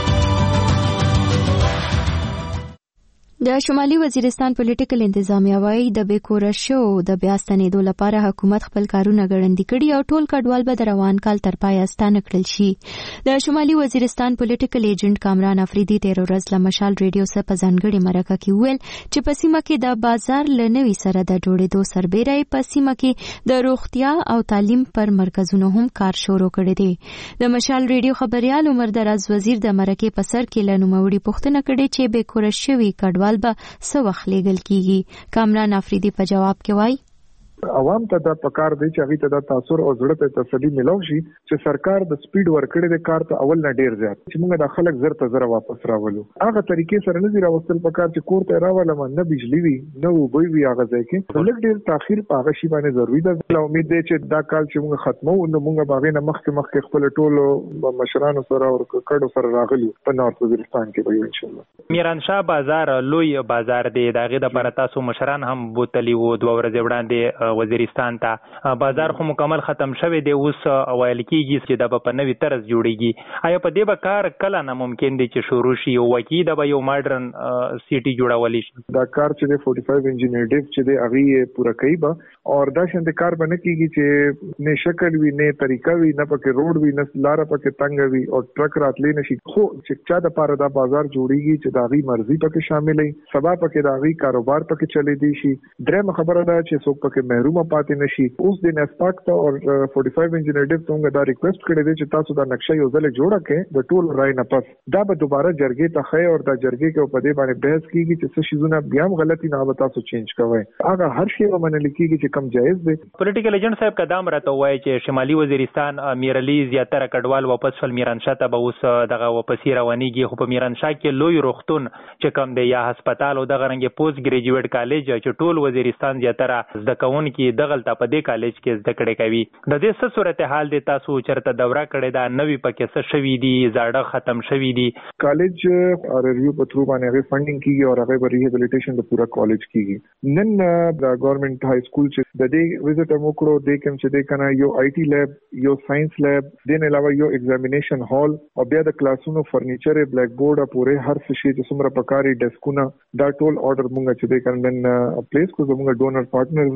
د شمالي وزیرستان پولیټیکل انتظامیه وايي د بیکوره شو د بیا ستنېدو لپاره حکومت خپل کارونه ګړندي کړي او ټول کډوال به د روان کال تر پایه ستانه کړل شي د شمالي وزیرستان پولیټیکل ایجنټ کامران افریدي تیر ورځ له مشال ریډیو سره په ځانګړي مرکه کې ویل چې په سیمه کې د بازار لنوي سره د جوړېدو سربېره په سیمه کې د روغتیا او تعلیم پر مرکزونو هم کار شروع کړی دی د مشال ریډیو خبريال عمر دراز وزیر د مرکه په سر کې لنوموړي پوښتنه کړې چې بیکوره شوی کډوال به څه وخت لیږل کیږي کامران افریدي په جواب کې وایي عوام ته د پکار دی چې هغه ته د تاثر او زړه ته تسلی ملو شي چې سرکار د سپیډ ورکړې د کار ته اول نه ډیر زیات چې موږ د خلک زر ته زر واپس راولو هغه طریقې سره نه زیرا وستل پکار چې کور ته راولم نه بجلی وي نه وبوي وي هغه ځای کې لږ ډیر تاخير په هغه شی باندې ضروری ده امید دی چې دا کال چې موږ ختمو نو موږ باغې نه مخکې مخکې خپل ټولو مشرانو سره او کډو سره راغلي په نورث وزیرستان کې به ان شاء الله میرانشاه بازار لوی بازار دی دغه د پر تاسو مشران هم بوتلی وو دوه ورځې وړاندې وزیرستان ته بازار خو مکمل ختم شوی دی اوس ویل کیږي چې د په نوې طرز جوړیږي آیا په دې به کار کله نه ممکن دی چې شروع شي او وکی د یو ماډرن سیټي جوړول شي دا کار چې د forty-five انجینیرډیو چې د هغه پوره کوي به او دا شند کار باندې کیږي چې نه شکل وی نه طریقه وی نه پکې روډ وی نه لار پکې تنګ وی او ټرک راتلې نشي خو چې چا د پاره دا بازار جوړیږي چې دا غي مرزي پکې شامل وي سبا پکې دا غي کاروبار پکې چلے دی شي درېم خبره ده چې څوک پکې محروم پاتې نشي اوس د نسپاک ته او forty-five انجینیرډیو څنګه دا ریکوست کړی دی چې تاسو دا نقشه یو ځل جوړه کړئ د ټول رای نه پس دا به دوباره جرګې ته خې او دا جرګې کې په دې باندې بحث کیږي چې څه شیزونه بیا هم غلطي نه به تاسو چینج کوئ هغه هر شی به منل کیږي چې کم جایز دی پولیټیکل ایجنټ صاحب قدم راته وایي چې شمالي وزیرستان میرلی زیاتره کډوال واپس فل میرانشاه ته به اوس دغه واپسی روانيږي خو په میرانشاه کې لوی روغتون چې کم دی یا هسپتال او دغه رنګ پوسټ ګریجویټ کالج چې ټول وزیرستان زیاتره زده کوونکي دغلته په دې کالج کې زده کړې کوي د دې څه صورتحال دی تاسو چرته دوره کړې دا نوې پکې څه شوي دي زاړه ختم شوي دي کالج ریویو په تھرو باندې هغه فندینګ کیږي او هغه ریهابلیټیشن د پورا کالج کیږي نن د ګورنمنت های سکول چې د دې وزټ موکړو د کوم چې د کنه یو آی ټي لیب یو ساينس لیب دین علاوه یو ایگزامینیشن هال او بیا د کلاسونو فرنیچر بلیک بورډ پورې هر څه شي چې څومره پکاري ډیسکونه دا ټول آرډر مونږ چې د کنه نن پلیس کو زموږ ډونر پارټنرز دي هغه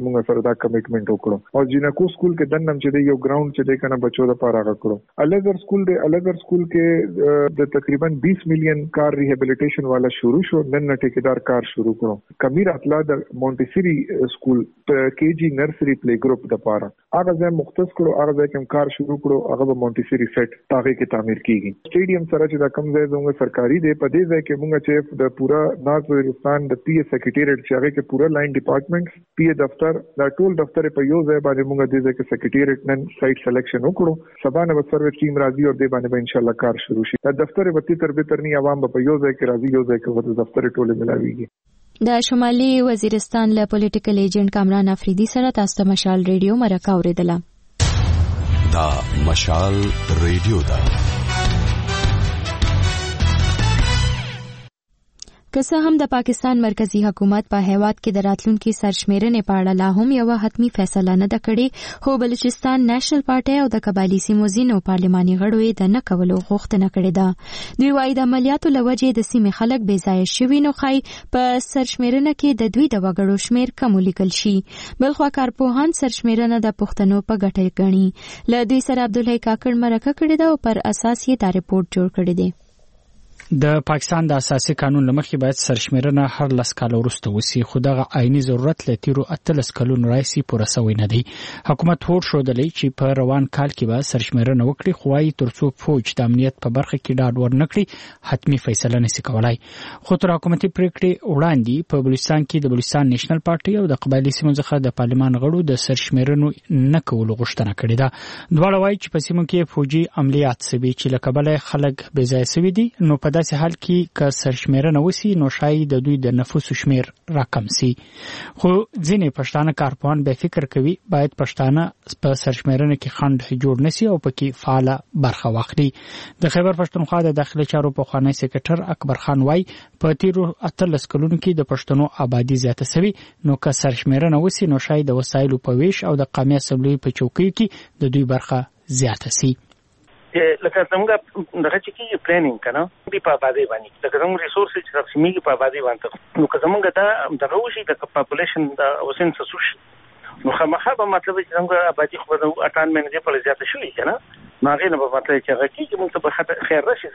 کې موږ سره دا کمټمنټ وکړو او جنکو سکول کې دنه چې یو ګراوند چې د کنه بچو لپاره راکړو الګر سکول دی الګر سکول کې د تقریبا بیس میلیون کار ریهابیلیټیشن والا شروع شو نن ټیکدار کار شروع کړو کمیر اطلاع د مونټیسری سکول په کې جی نرسری پلی ګروپ د لپاره هغه ځای مختص کړو هغه ځای کې کار شروع کړو هغه مونټیسری سیټ تاغه کې تعمیر کیږي سټیډیم سره چې دا کم ځای زموږ سرکاري دی په دې ځای کې موږ چې د پورا ناز وزیرستان د پی ایس سیکریټریټ چې هغه کې پورا لاین ډپارټمنټ پی ای دفتر دا ټول دفتر په یو ځای باندې موږ د دې ځای کې سیکریټریټ نن سایت سلیکشن وکړو سبا نه به سروس ټیم راځي او د باندې به ان شاء الله کار شروع شي دا دفتر به تر به تر نه عوام په یو ځای کې راځي یو ځای کې ورته دفتر ټوله ملاويږي د شمالي وزیرستان له پولیټیکل ایجنټ کامران افریدي سره تاسو ته مشال ریډیو مرکه اوریدله دا مشال ریډیو دا که څه هم د پاکستان مرکزی حکومت په هیواد کې د راتلونکي سرشمیرنې په اړه لا هم یو حتمی فیصله نه ده کړې خو بلوچستان نېشنل پارټي او د قبایلی سیمو ځینو پارلماني غړو یې د نه کولو غوښتنه کړې ده دوی وايي د عملیاتو له وجې د سیمې خلک بې ځایه شوي نو ښایي په سرشمیرنه کې د دوی د وګړو شمیر کم ولیکل شي بلخوا کارپوهان سرشمیرنه د پښتنو په ګټه ګڼي له دوی سره عبدالحی کاکړ مرکه کړې ده او پر اساس یې دا رپورټ جوړ کړی دی د پاکستان د اساسي قانون لمخې باید سرشمیرنه هر لس کال وروسته وسی خو دغه عیني ضرورت له تیرو اتلس کلونو راځي پوره شوی نه دی حکومت هوډ شودلی چې په روان کال کې به سرشمیرنه وکړي خو وايي ترڅو فوج د امنیت په برخه کې ډاډ ورنکړي حتمی فیصله نشي کولای خو تر حکومتي پریکړې وړاندې په بلوچستان کې د بلوچستان نېشنل پارټي او د قبایلی سیمو څخه د پارلمان غړو د سرشمیرنو نه کولو غوښتنه کړې ده دواړه وايي چې په سیمو کې فوجي عملیات سوي چې له کبله خلک بې ځای سوي دي نو په داسې حال کې که سرشمیرنه وسی نو شاید د دوی د نفوسو شمیر راکم سي خو ځینې پښتانه کارپوهان به فکر کوي باید پښتانه په سرشمیرنه کې خند جوړ نشي او پکې فعال برخه واخلي د خیبر پښتونخوا د داخلي چارو په خوانی سکرټر اکبر خان وای په تیرو اتلس کلونو کې د پښتنو آبادی زیاته سوي نو که سرشمیرنه وسی نو شاید د وسایلو په ویش او د قومي اسمبلی په چوکۍ کې د دوی برخه زیاته سي لکه څنګه دغه چې کی پلانینګ کنه دی په آبادی باندې لکه څنګه ریسورس چې تقسیمي په آبادی باندې نو که څنګه دا دغه وشي د پاپولیشن د اوسن سوش نو خامخا به مطلب چې څنګه آبادی خو د اټان منځ په زیاته شوی کنه ماغه نه په مطلب چې هغه کې موږ ته به خیر راشي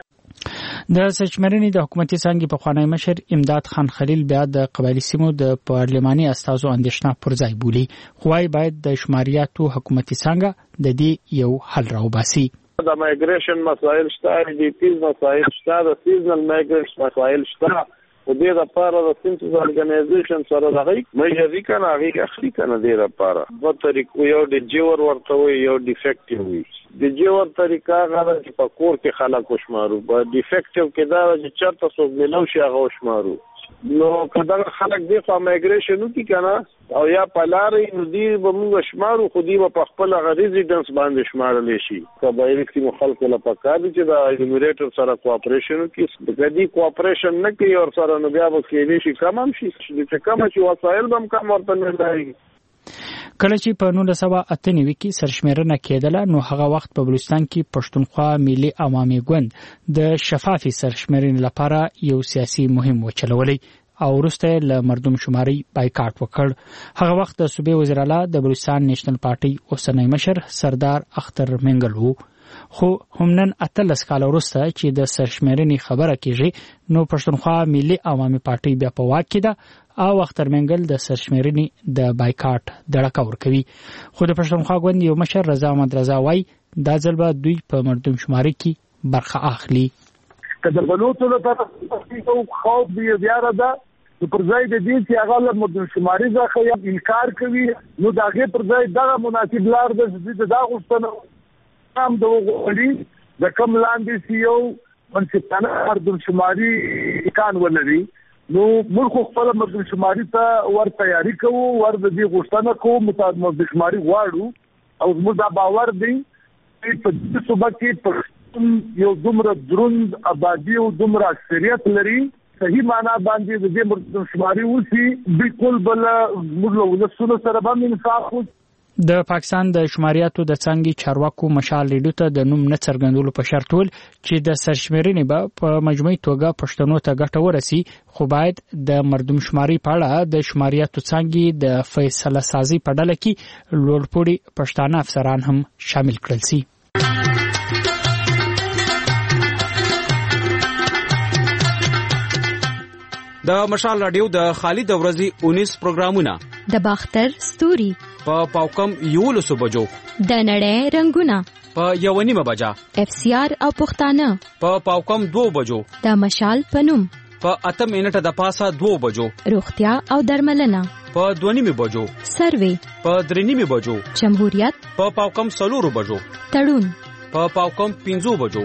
د سرشمیرنې د حکومتي څنګه په خوانی مشر امداد خان خلیل بیا د قبایلی سیمو د پارلماني استازو اندیشنه پر ځای بولی خوای باید د شماریاتو حکومتي څنګه د دې یو حل راوباسي د مایګریشن مسایل شته دي تیز مسایل شته د سیزنل مایګریشن مسایل شته او د دې لپاره د سنټرل اورګنایزیشن سره دغه مېږي کنه هغه اخلي کنه د دې لپاره په طریقو یو د جیور ورته وي یو ډیفیکټیو وي د جیور طریقه غواړي چې په کور کې خلک وشمارو په ډیفیکټیو کې دا چې چرته څوک ملو شي هغه وشمارو نو کله خلک د فا مایګریشن کی کنه او یا پلارې نو دی به موږ شمارو خو دی په خپل غریزیډنس باندې شمارل شي قبایلی کې مخالفت له پکار دي چې د انومریټر سره کوآپریشن کې د دې کوآپریشن نه کوي او سره نو بیا به کې شي کم هم شي چې کم چې وسایل هم کم ورته نه لري کله چې په نولس سوه اته نوي کې سرشمیرنه کېدله نو هغه وخت په بلوچستان کې پښتونخوا ملي عوامي ګوند د شفافي سرشمیرنې لپاره یو سیاسي مهم وچلولی او وروسته له مردم شماري بایکاټ وکړ هغه وخت د صوبې وزیر اعلی د بلوچستان نېشنل پارټي اوسنی مشر سردار اختر منګل وو خو هم نن اتلس کال وروسته چې د سرشمیرنې خبره کیږي نو پښتونخوا ملي عوامي پارټي بیا په واک کې ده او اختر منګل د سرشمیرنې د بایکاټ دړه ورکوي خو د پښتونخوا ګوند یو مشر رضا احمد رضا وای دا ځل به دوی په مردم شماري کې برخه اخلي کله بلوتو لپاره تاسو خو به زیاره ده نو پر ځای د دې چې هغه له مردم شماري ځخه یا انکار کوي نو داغه پر ځای دغه مناسب لار ده چې دا غوښتنه هم د وګړي د کم لاندې سیو منصفانه مردم شماري امکان ولري نو موږ خپل مردم شماري ته ور تیاری کوو ور د دې غوښتنه کوو مطابق مردم شماري غواړو او موږ دا باور دی چې په دې صوبه کې یو دومره دروند آبادی او دومره اکثریت لري صحیح معنا باندې د دې مردم شماري وسی بالکل بل موږ له ولسونو سره باندې انصاف د پاکستان د شماریاتو د څنګه چارواکو مشال ریډیو ته د نوم نه څرګندولو په شرط ول چې د سرشمېرنې به په مجموعي توګه پښتنو ته ګټه ورسي، خو باید د مردم شماري په اړه د شماریاتو څنګه د فیصله سازي په ډله کې لوړپوړي پښتانه افسران هم شامل کړل شي. د مشال رادیو د خالد ورځي اونیس پروګرامونه د باختر ستوري په پاوکم یولسو بجو، د نړۍ رنگونه په یونیمه بجا، اف سی آر او پښتانه په پاوکم دو بجو، د مشال پنوم په اته منټه د پاسه دو بجو، روغتیا او درملنه په دونیمه بجو، سروي په درنیمه بجو، جمهوریت په پاوکم سلورو بجو، تړون په پاوکم پنځو بجو.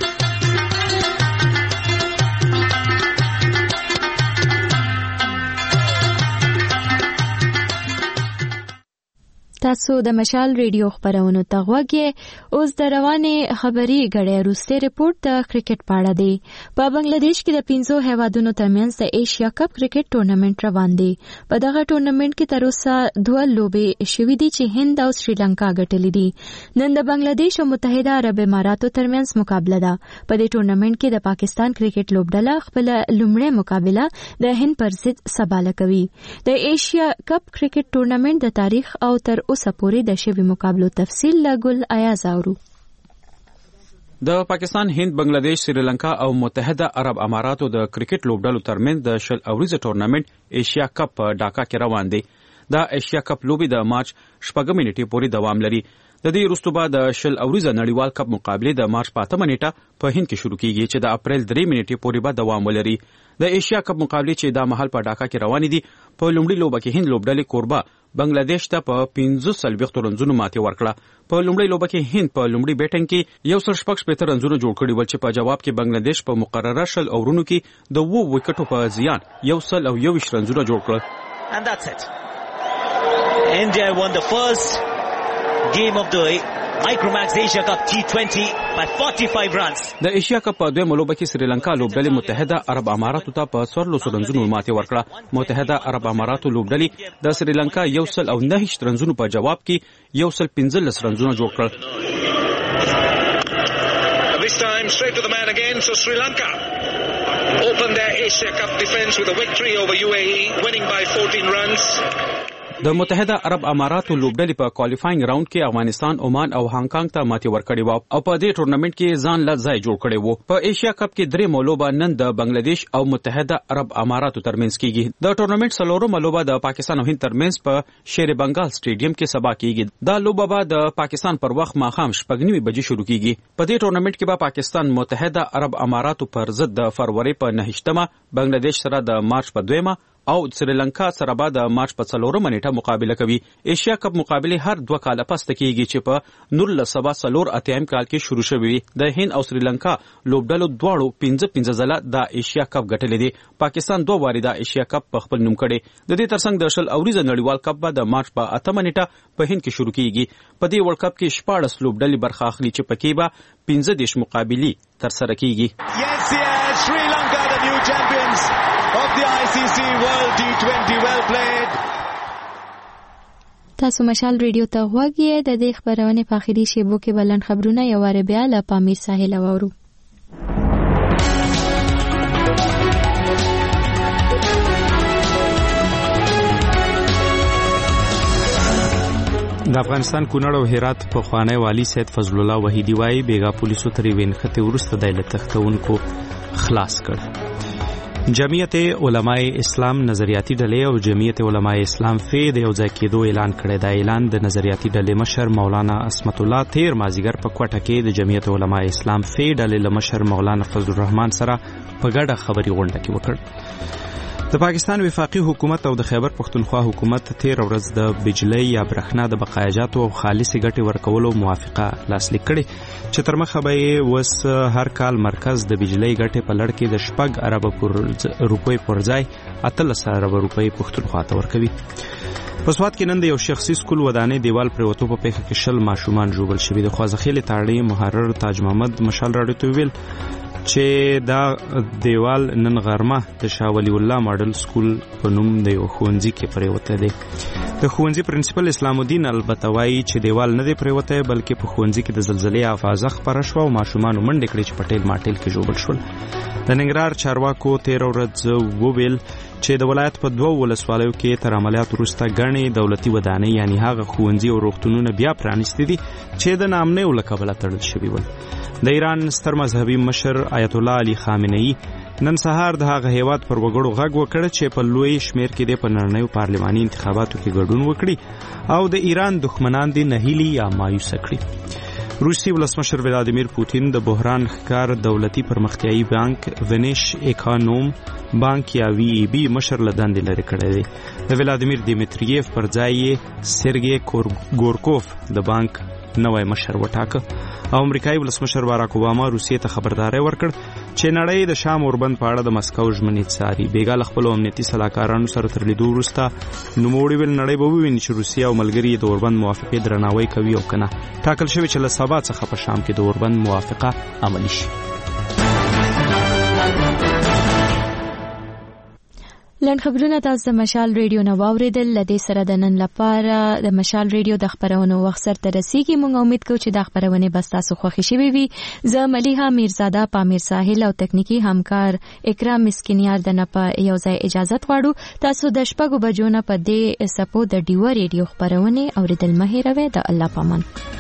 تاسو د مشال ریډیو خبرونو ته غوږی. اوس د روانې خبري غړې روسي ریپورت د کرکټ پاړه دی. په بنگلاديش کې د پنځو هیوادونو ترمنځ د ایشیا کپ کرکټ ټورنمنت روان دی. په دغه ټورنمنت کې تر اوسه دوه لوبې شوې دي چې هند او سریلانکا ګټلې دي. نن د بنگلاديش او متحده عرب اماراتو ترمنځ مقابله ده. په دې ټورنمنت کې د پاکستان کرکټ لوبډله خپل لومړی مقابله د هند پر ضد سباله کوي. د ایشیا کپ کرکټ ټورنمنت د تاریخ او تر اوسه پورې د شوي مقابلو تفصیل لګل آیاز اورو. د پاکستان، هند، بنگلاديش، سریلانکا او متحده عرب اماراتو د کرکټ لوبډلو ترمنځ د شل اوریزه ټورنمنت ایشیا کپ په ډاکا کې روان دی. دا ایشیا کپ لوبي د مارچ شپږمې نیټې پورې دوام لري. د دې وروسته به د شل اوریزه نړیوال کپ مقابله د مارچ په اتمه نیټه په هند کې شروع کیږي چې د اپریل درې نیټې پورې به دوام ولري. د ایشیا کپ مقابله چې د محل په ډاکا کې روان دي، په لومړي لوبه کې هند لوبډلې کوربه بنگلاديش ته په پنځه سلويخت رنزونو ماتې ورکړه. په لومړي لوبه کې هند په لومړي بیټینګ کې یو سل شپږ شپېته رنزونو جوړ کړي ول چې په جواب کې بنگلاديش په مقرره شل اورونو کې د وو وکټو په زیان یو سل او یو رنزونو جوړ کړل. And that's it. India won the first game of the Micromax Asia Cup T twenty by forty-five runs. د ایشیا کپ په دویمه لوبه کې سریلانکا لوبډلې متحده عرب اماراتو ته په څوارلسو رنزونو ماتې ورکړه. متحده عرب اماراتو لوبډلې د سریلانکا یو سل او نهه رنزونو په جواب کې یو سل پنځلس رنزونه جوړ کړل. This time straight to the man again, so Sri Lanka opened their Asia Cup defense with a victory over U A E, winning by fourteen runs. د متحده عرب اماراتو لوبډلې په کوالیفاینګ راوند کې افغانستان، عمان او هانګ کانګ ته ماتې ورکړې و او په دې ټورنمنت کې ځان له ځای جوړ کړی و. په ایشیا کپ کې درې مولوبه نن د بنگلاديش او متحده عرب اماراتو ترمنځ کیږي. د ټورنمنت څلورمه لوبه د پاکستان او هند ترمنځ په شیر بنگال سټیډیم کې سبا کیږي. دا لوبه به د پاکستان پر وخت ماښام شپږ نیمې بجې شروع کیږي. په دې ټورنمنت کې به پاکستان متحده عرب اماراتو پر ضد د فروری په نهشتمه، بنگلاديش سره د مارچ په دویمه او سریلانکا سره به د مارچ په څلورمه نیټه مقابله کوي. ایشیا کپ مقابله هر دوه کاله پس کېږي چې په نولس سوه څلور اتیا کال کې شروع شوی وي. د هند او سریلانکا لوبډلو دواړو پنځه پنځه ځله د ایشیا کپ ګټلې دي. پاکستان دوه واري د ایشیا کپ په خپل نوم کړي. د دې ترڅنګ د شل اوریزه نړیوال کپ به د مارچ په اتمه نیټه په هند کې شروع کېږي. په دې ورلد کپ کې شپاړس لوبډلې برخه اخلي چې پکې به پنځه دیش مقابلې ترسره کېږي. Yes, yes, Sri Lanka the new champions of the I C C World T twenty. Well played. تاسو مشال ریډیو ته غوږی. د دې خبرونه په اخیری شیبو کې بلند خبرونه یو واره بیا له پامیر ساحل اورو. د افغانستان کونړ او هرات په خوانی والی سید فضل الله وحیدی وایي بیګا پولیسو تری وینخته ورسته د لتختونکو خلاص کړ. جمعیت علماء اسلام نظریاتي ډلې او جمعیت علماء اسلام فی د یو ځای کېدو اعلان کړی. دا اعلان د نظریاتي ډلې مشر مولانا عصمت الله تیر مازیګر په کوټه کې د جمعیت علماء اسلام فی ډلې مشر مولانا فضل الرحمن سره په ګډه خبري غونډه کې وکړ. د پاکستان وفاقي حکومت او د خیبر پښتونخوا حکومت تیر ورځ د بجلی یا برښنا د بقایجاتو او خالصې ګټې ورکولو موافقه لاسلیک کړې چې تر مخه به یې وس هر کال مرکز د بجلی ګټې په لړ کې د شپږ ارب روپۍ پر ځای اتلس ارب روپۍ پښتونخوا ته ورکوي. په سوات کې نن د یو شخصي سکول ودانې دیوال پریوتو په پیښه کې شل ماشومان ژوبل شوي. د خوازخیل تاړې محرر تاج محمد مشال راډیو ته ویل چې دا دیوال نن غرمه د شاه ولی الله ماډل سکول په نوم د یو ښوونځي کې پریوته دی. د ښوونځي پرنسپل اسلام الدین البته وایي چې دیوال نه دی پریوتی بلکې په ښوونځي کې د زلزلې افازه خپره شوه او ماشومانو منډې کړې چې په ټیل ماټیل کې ژوبل شول. د ننګرهار چارواکو تېره ورځ وویل چې د ولایت په دوو ولسوالیو کې تر عملیات وروسته ګڼې دولتي ودانۍ یعنې هغه ښوونځي او روغتونونه بیا پرانیستي دي چې د ناامنیو له کبله تړل شوي ول. د ایران ستر مذهبي مشر آیت الله علي خامنه‌ای نن سهار د هغه هیواد پر وګړو غږ وکړ چې په لوی شمیر کې د پنړنیو پارلماني انتخاباتو کې ګډون وکړي او د ایران دښمنان دي نهیلي یا مایوسه کړي. روسي ولسمشر ولادیمیر پوتین د بحران ښکار دولتي پرمختیایي بانک ونیش اکانوم بانک یا وی ای بی مشر له دندې لرې کړی دی. د ولادیمیر دیمیتریف پر ځای یې سرګی ګورکوف د بانک نوی مشر وټاکه او امریکایي ولسمشر باراک اوباما روسیې ته خبرداری ورکړ چې نړۍ د شام اوربند په اړه د مسکو ژمنې څاري. بیګا له خپلو امنیتي سلاکارانو سره تر لیدو وروسته نوموړي ویل نړۍ به وویني چې روسیه او ملګري د اوربند موافقې درناوی کوي او که نه. ټاکل شوي چې له سبا څخه په شام کې د اوربند موافقه عملي شي. لنډ خبرونه تاسو د مشال ریډیو نه واوریدل. لدې سره د نن لپاره د مشال ریډیو د خبرونو وخت سره رسیدي. موږ امید کوو چې د خبرونه بس تاسو خوښ شي وي. زه ملیحه میرزاده پامیر ساحل او تکنیکی همکار اکرام مسکینیار د نه په یو ځای اجازه غواړو. تاسو د شپږو بجو نه په دې سپو د ډیو ریډیو خبرونه اوریدل مه هیروئ. د الله پامان.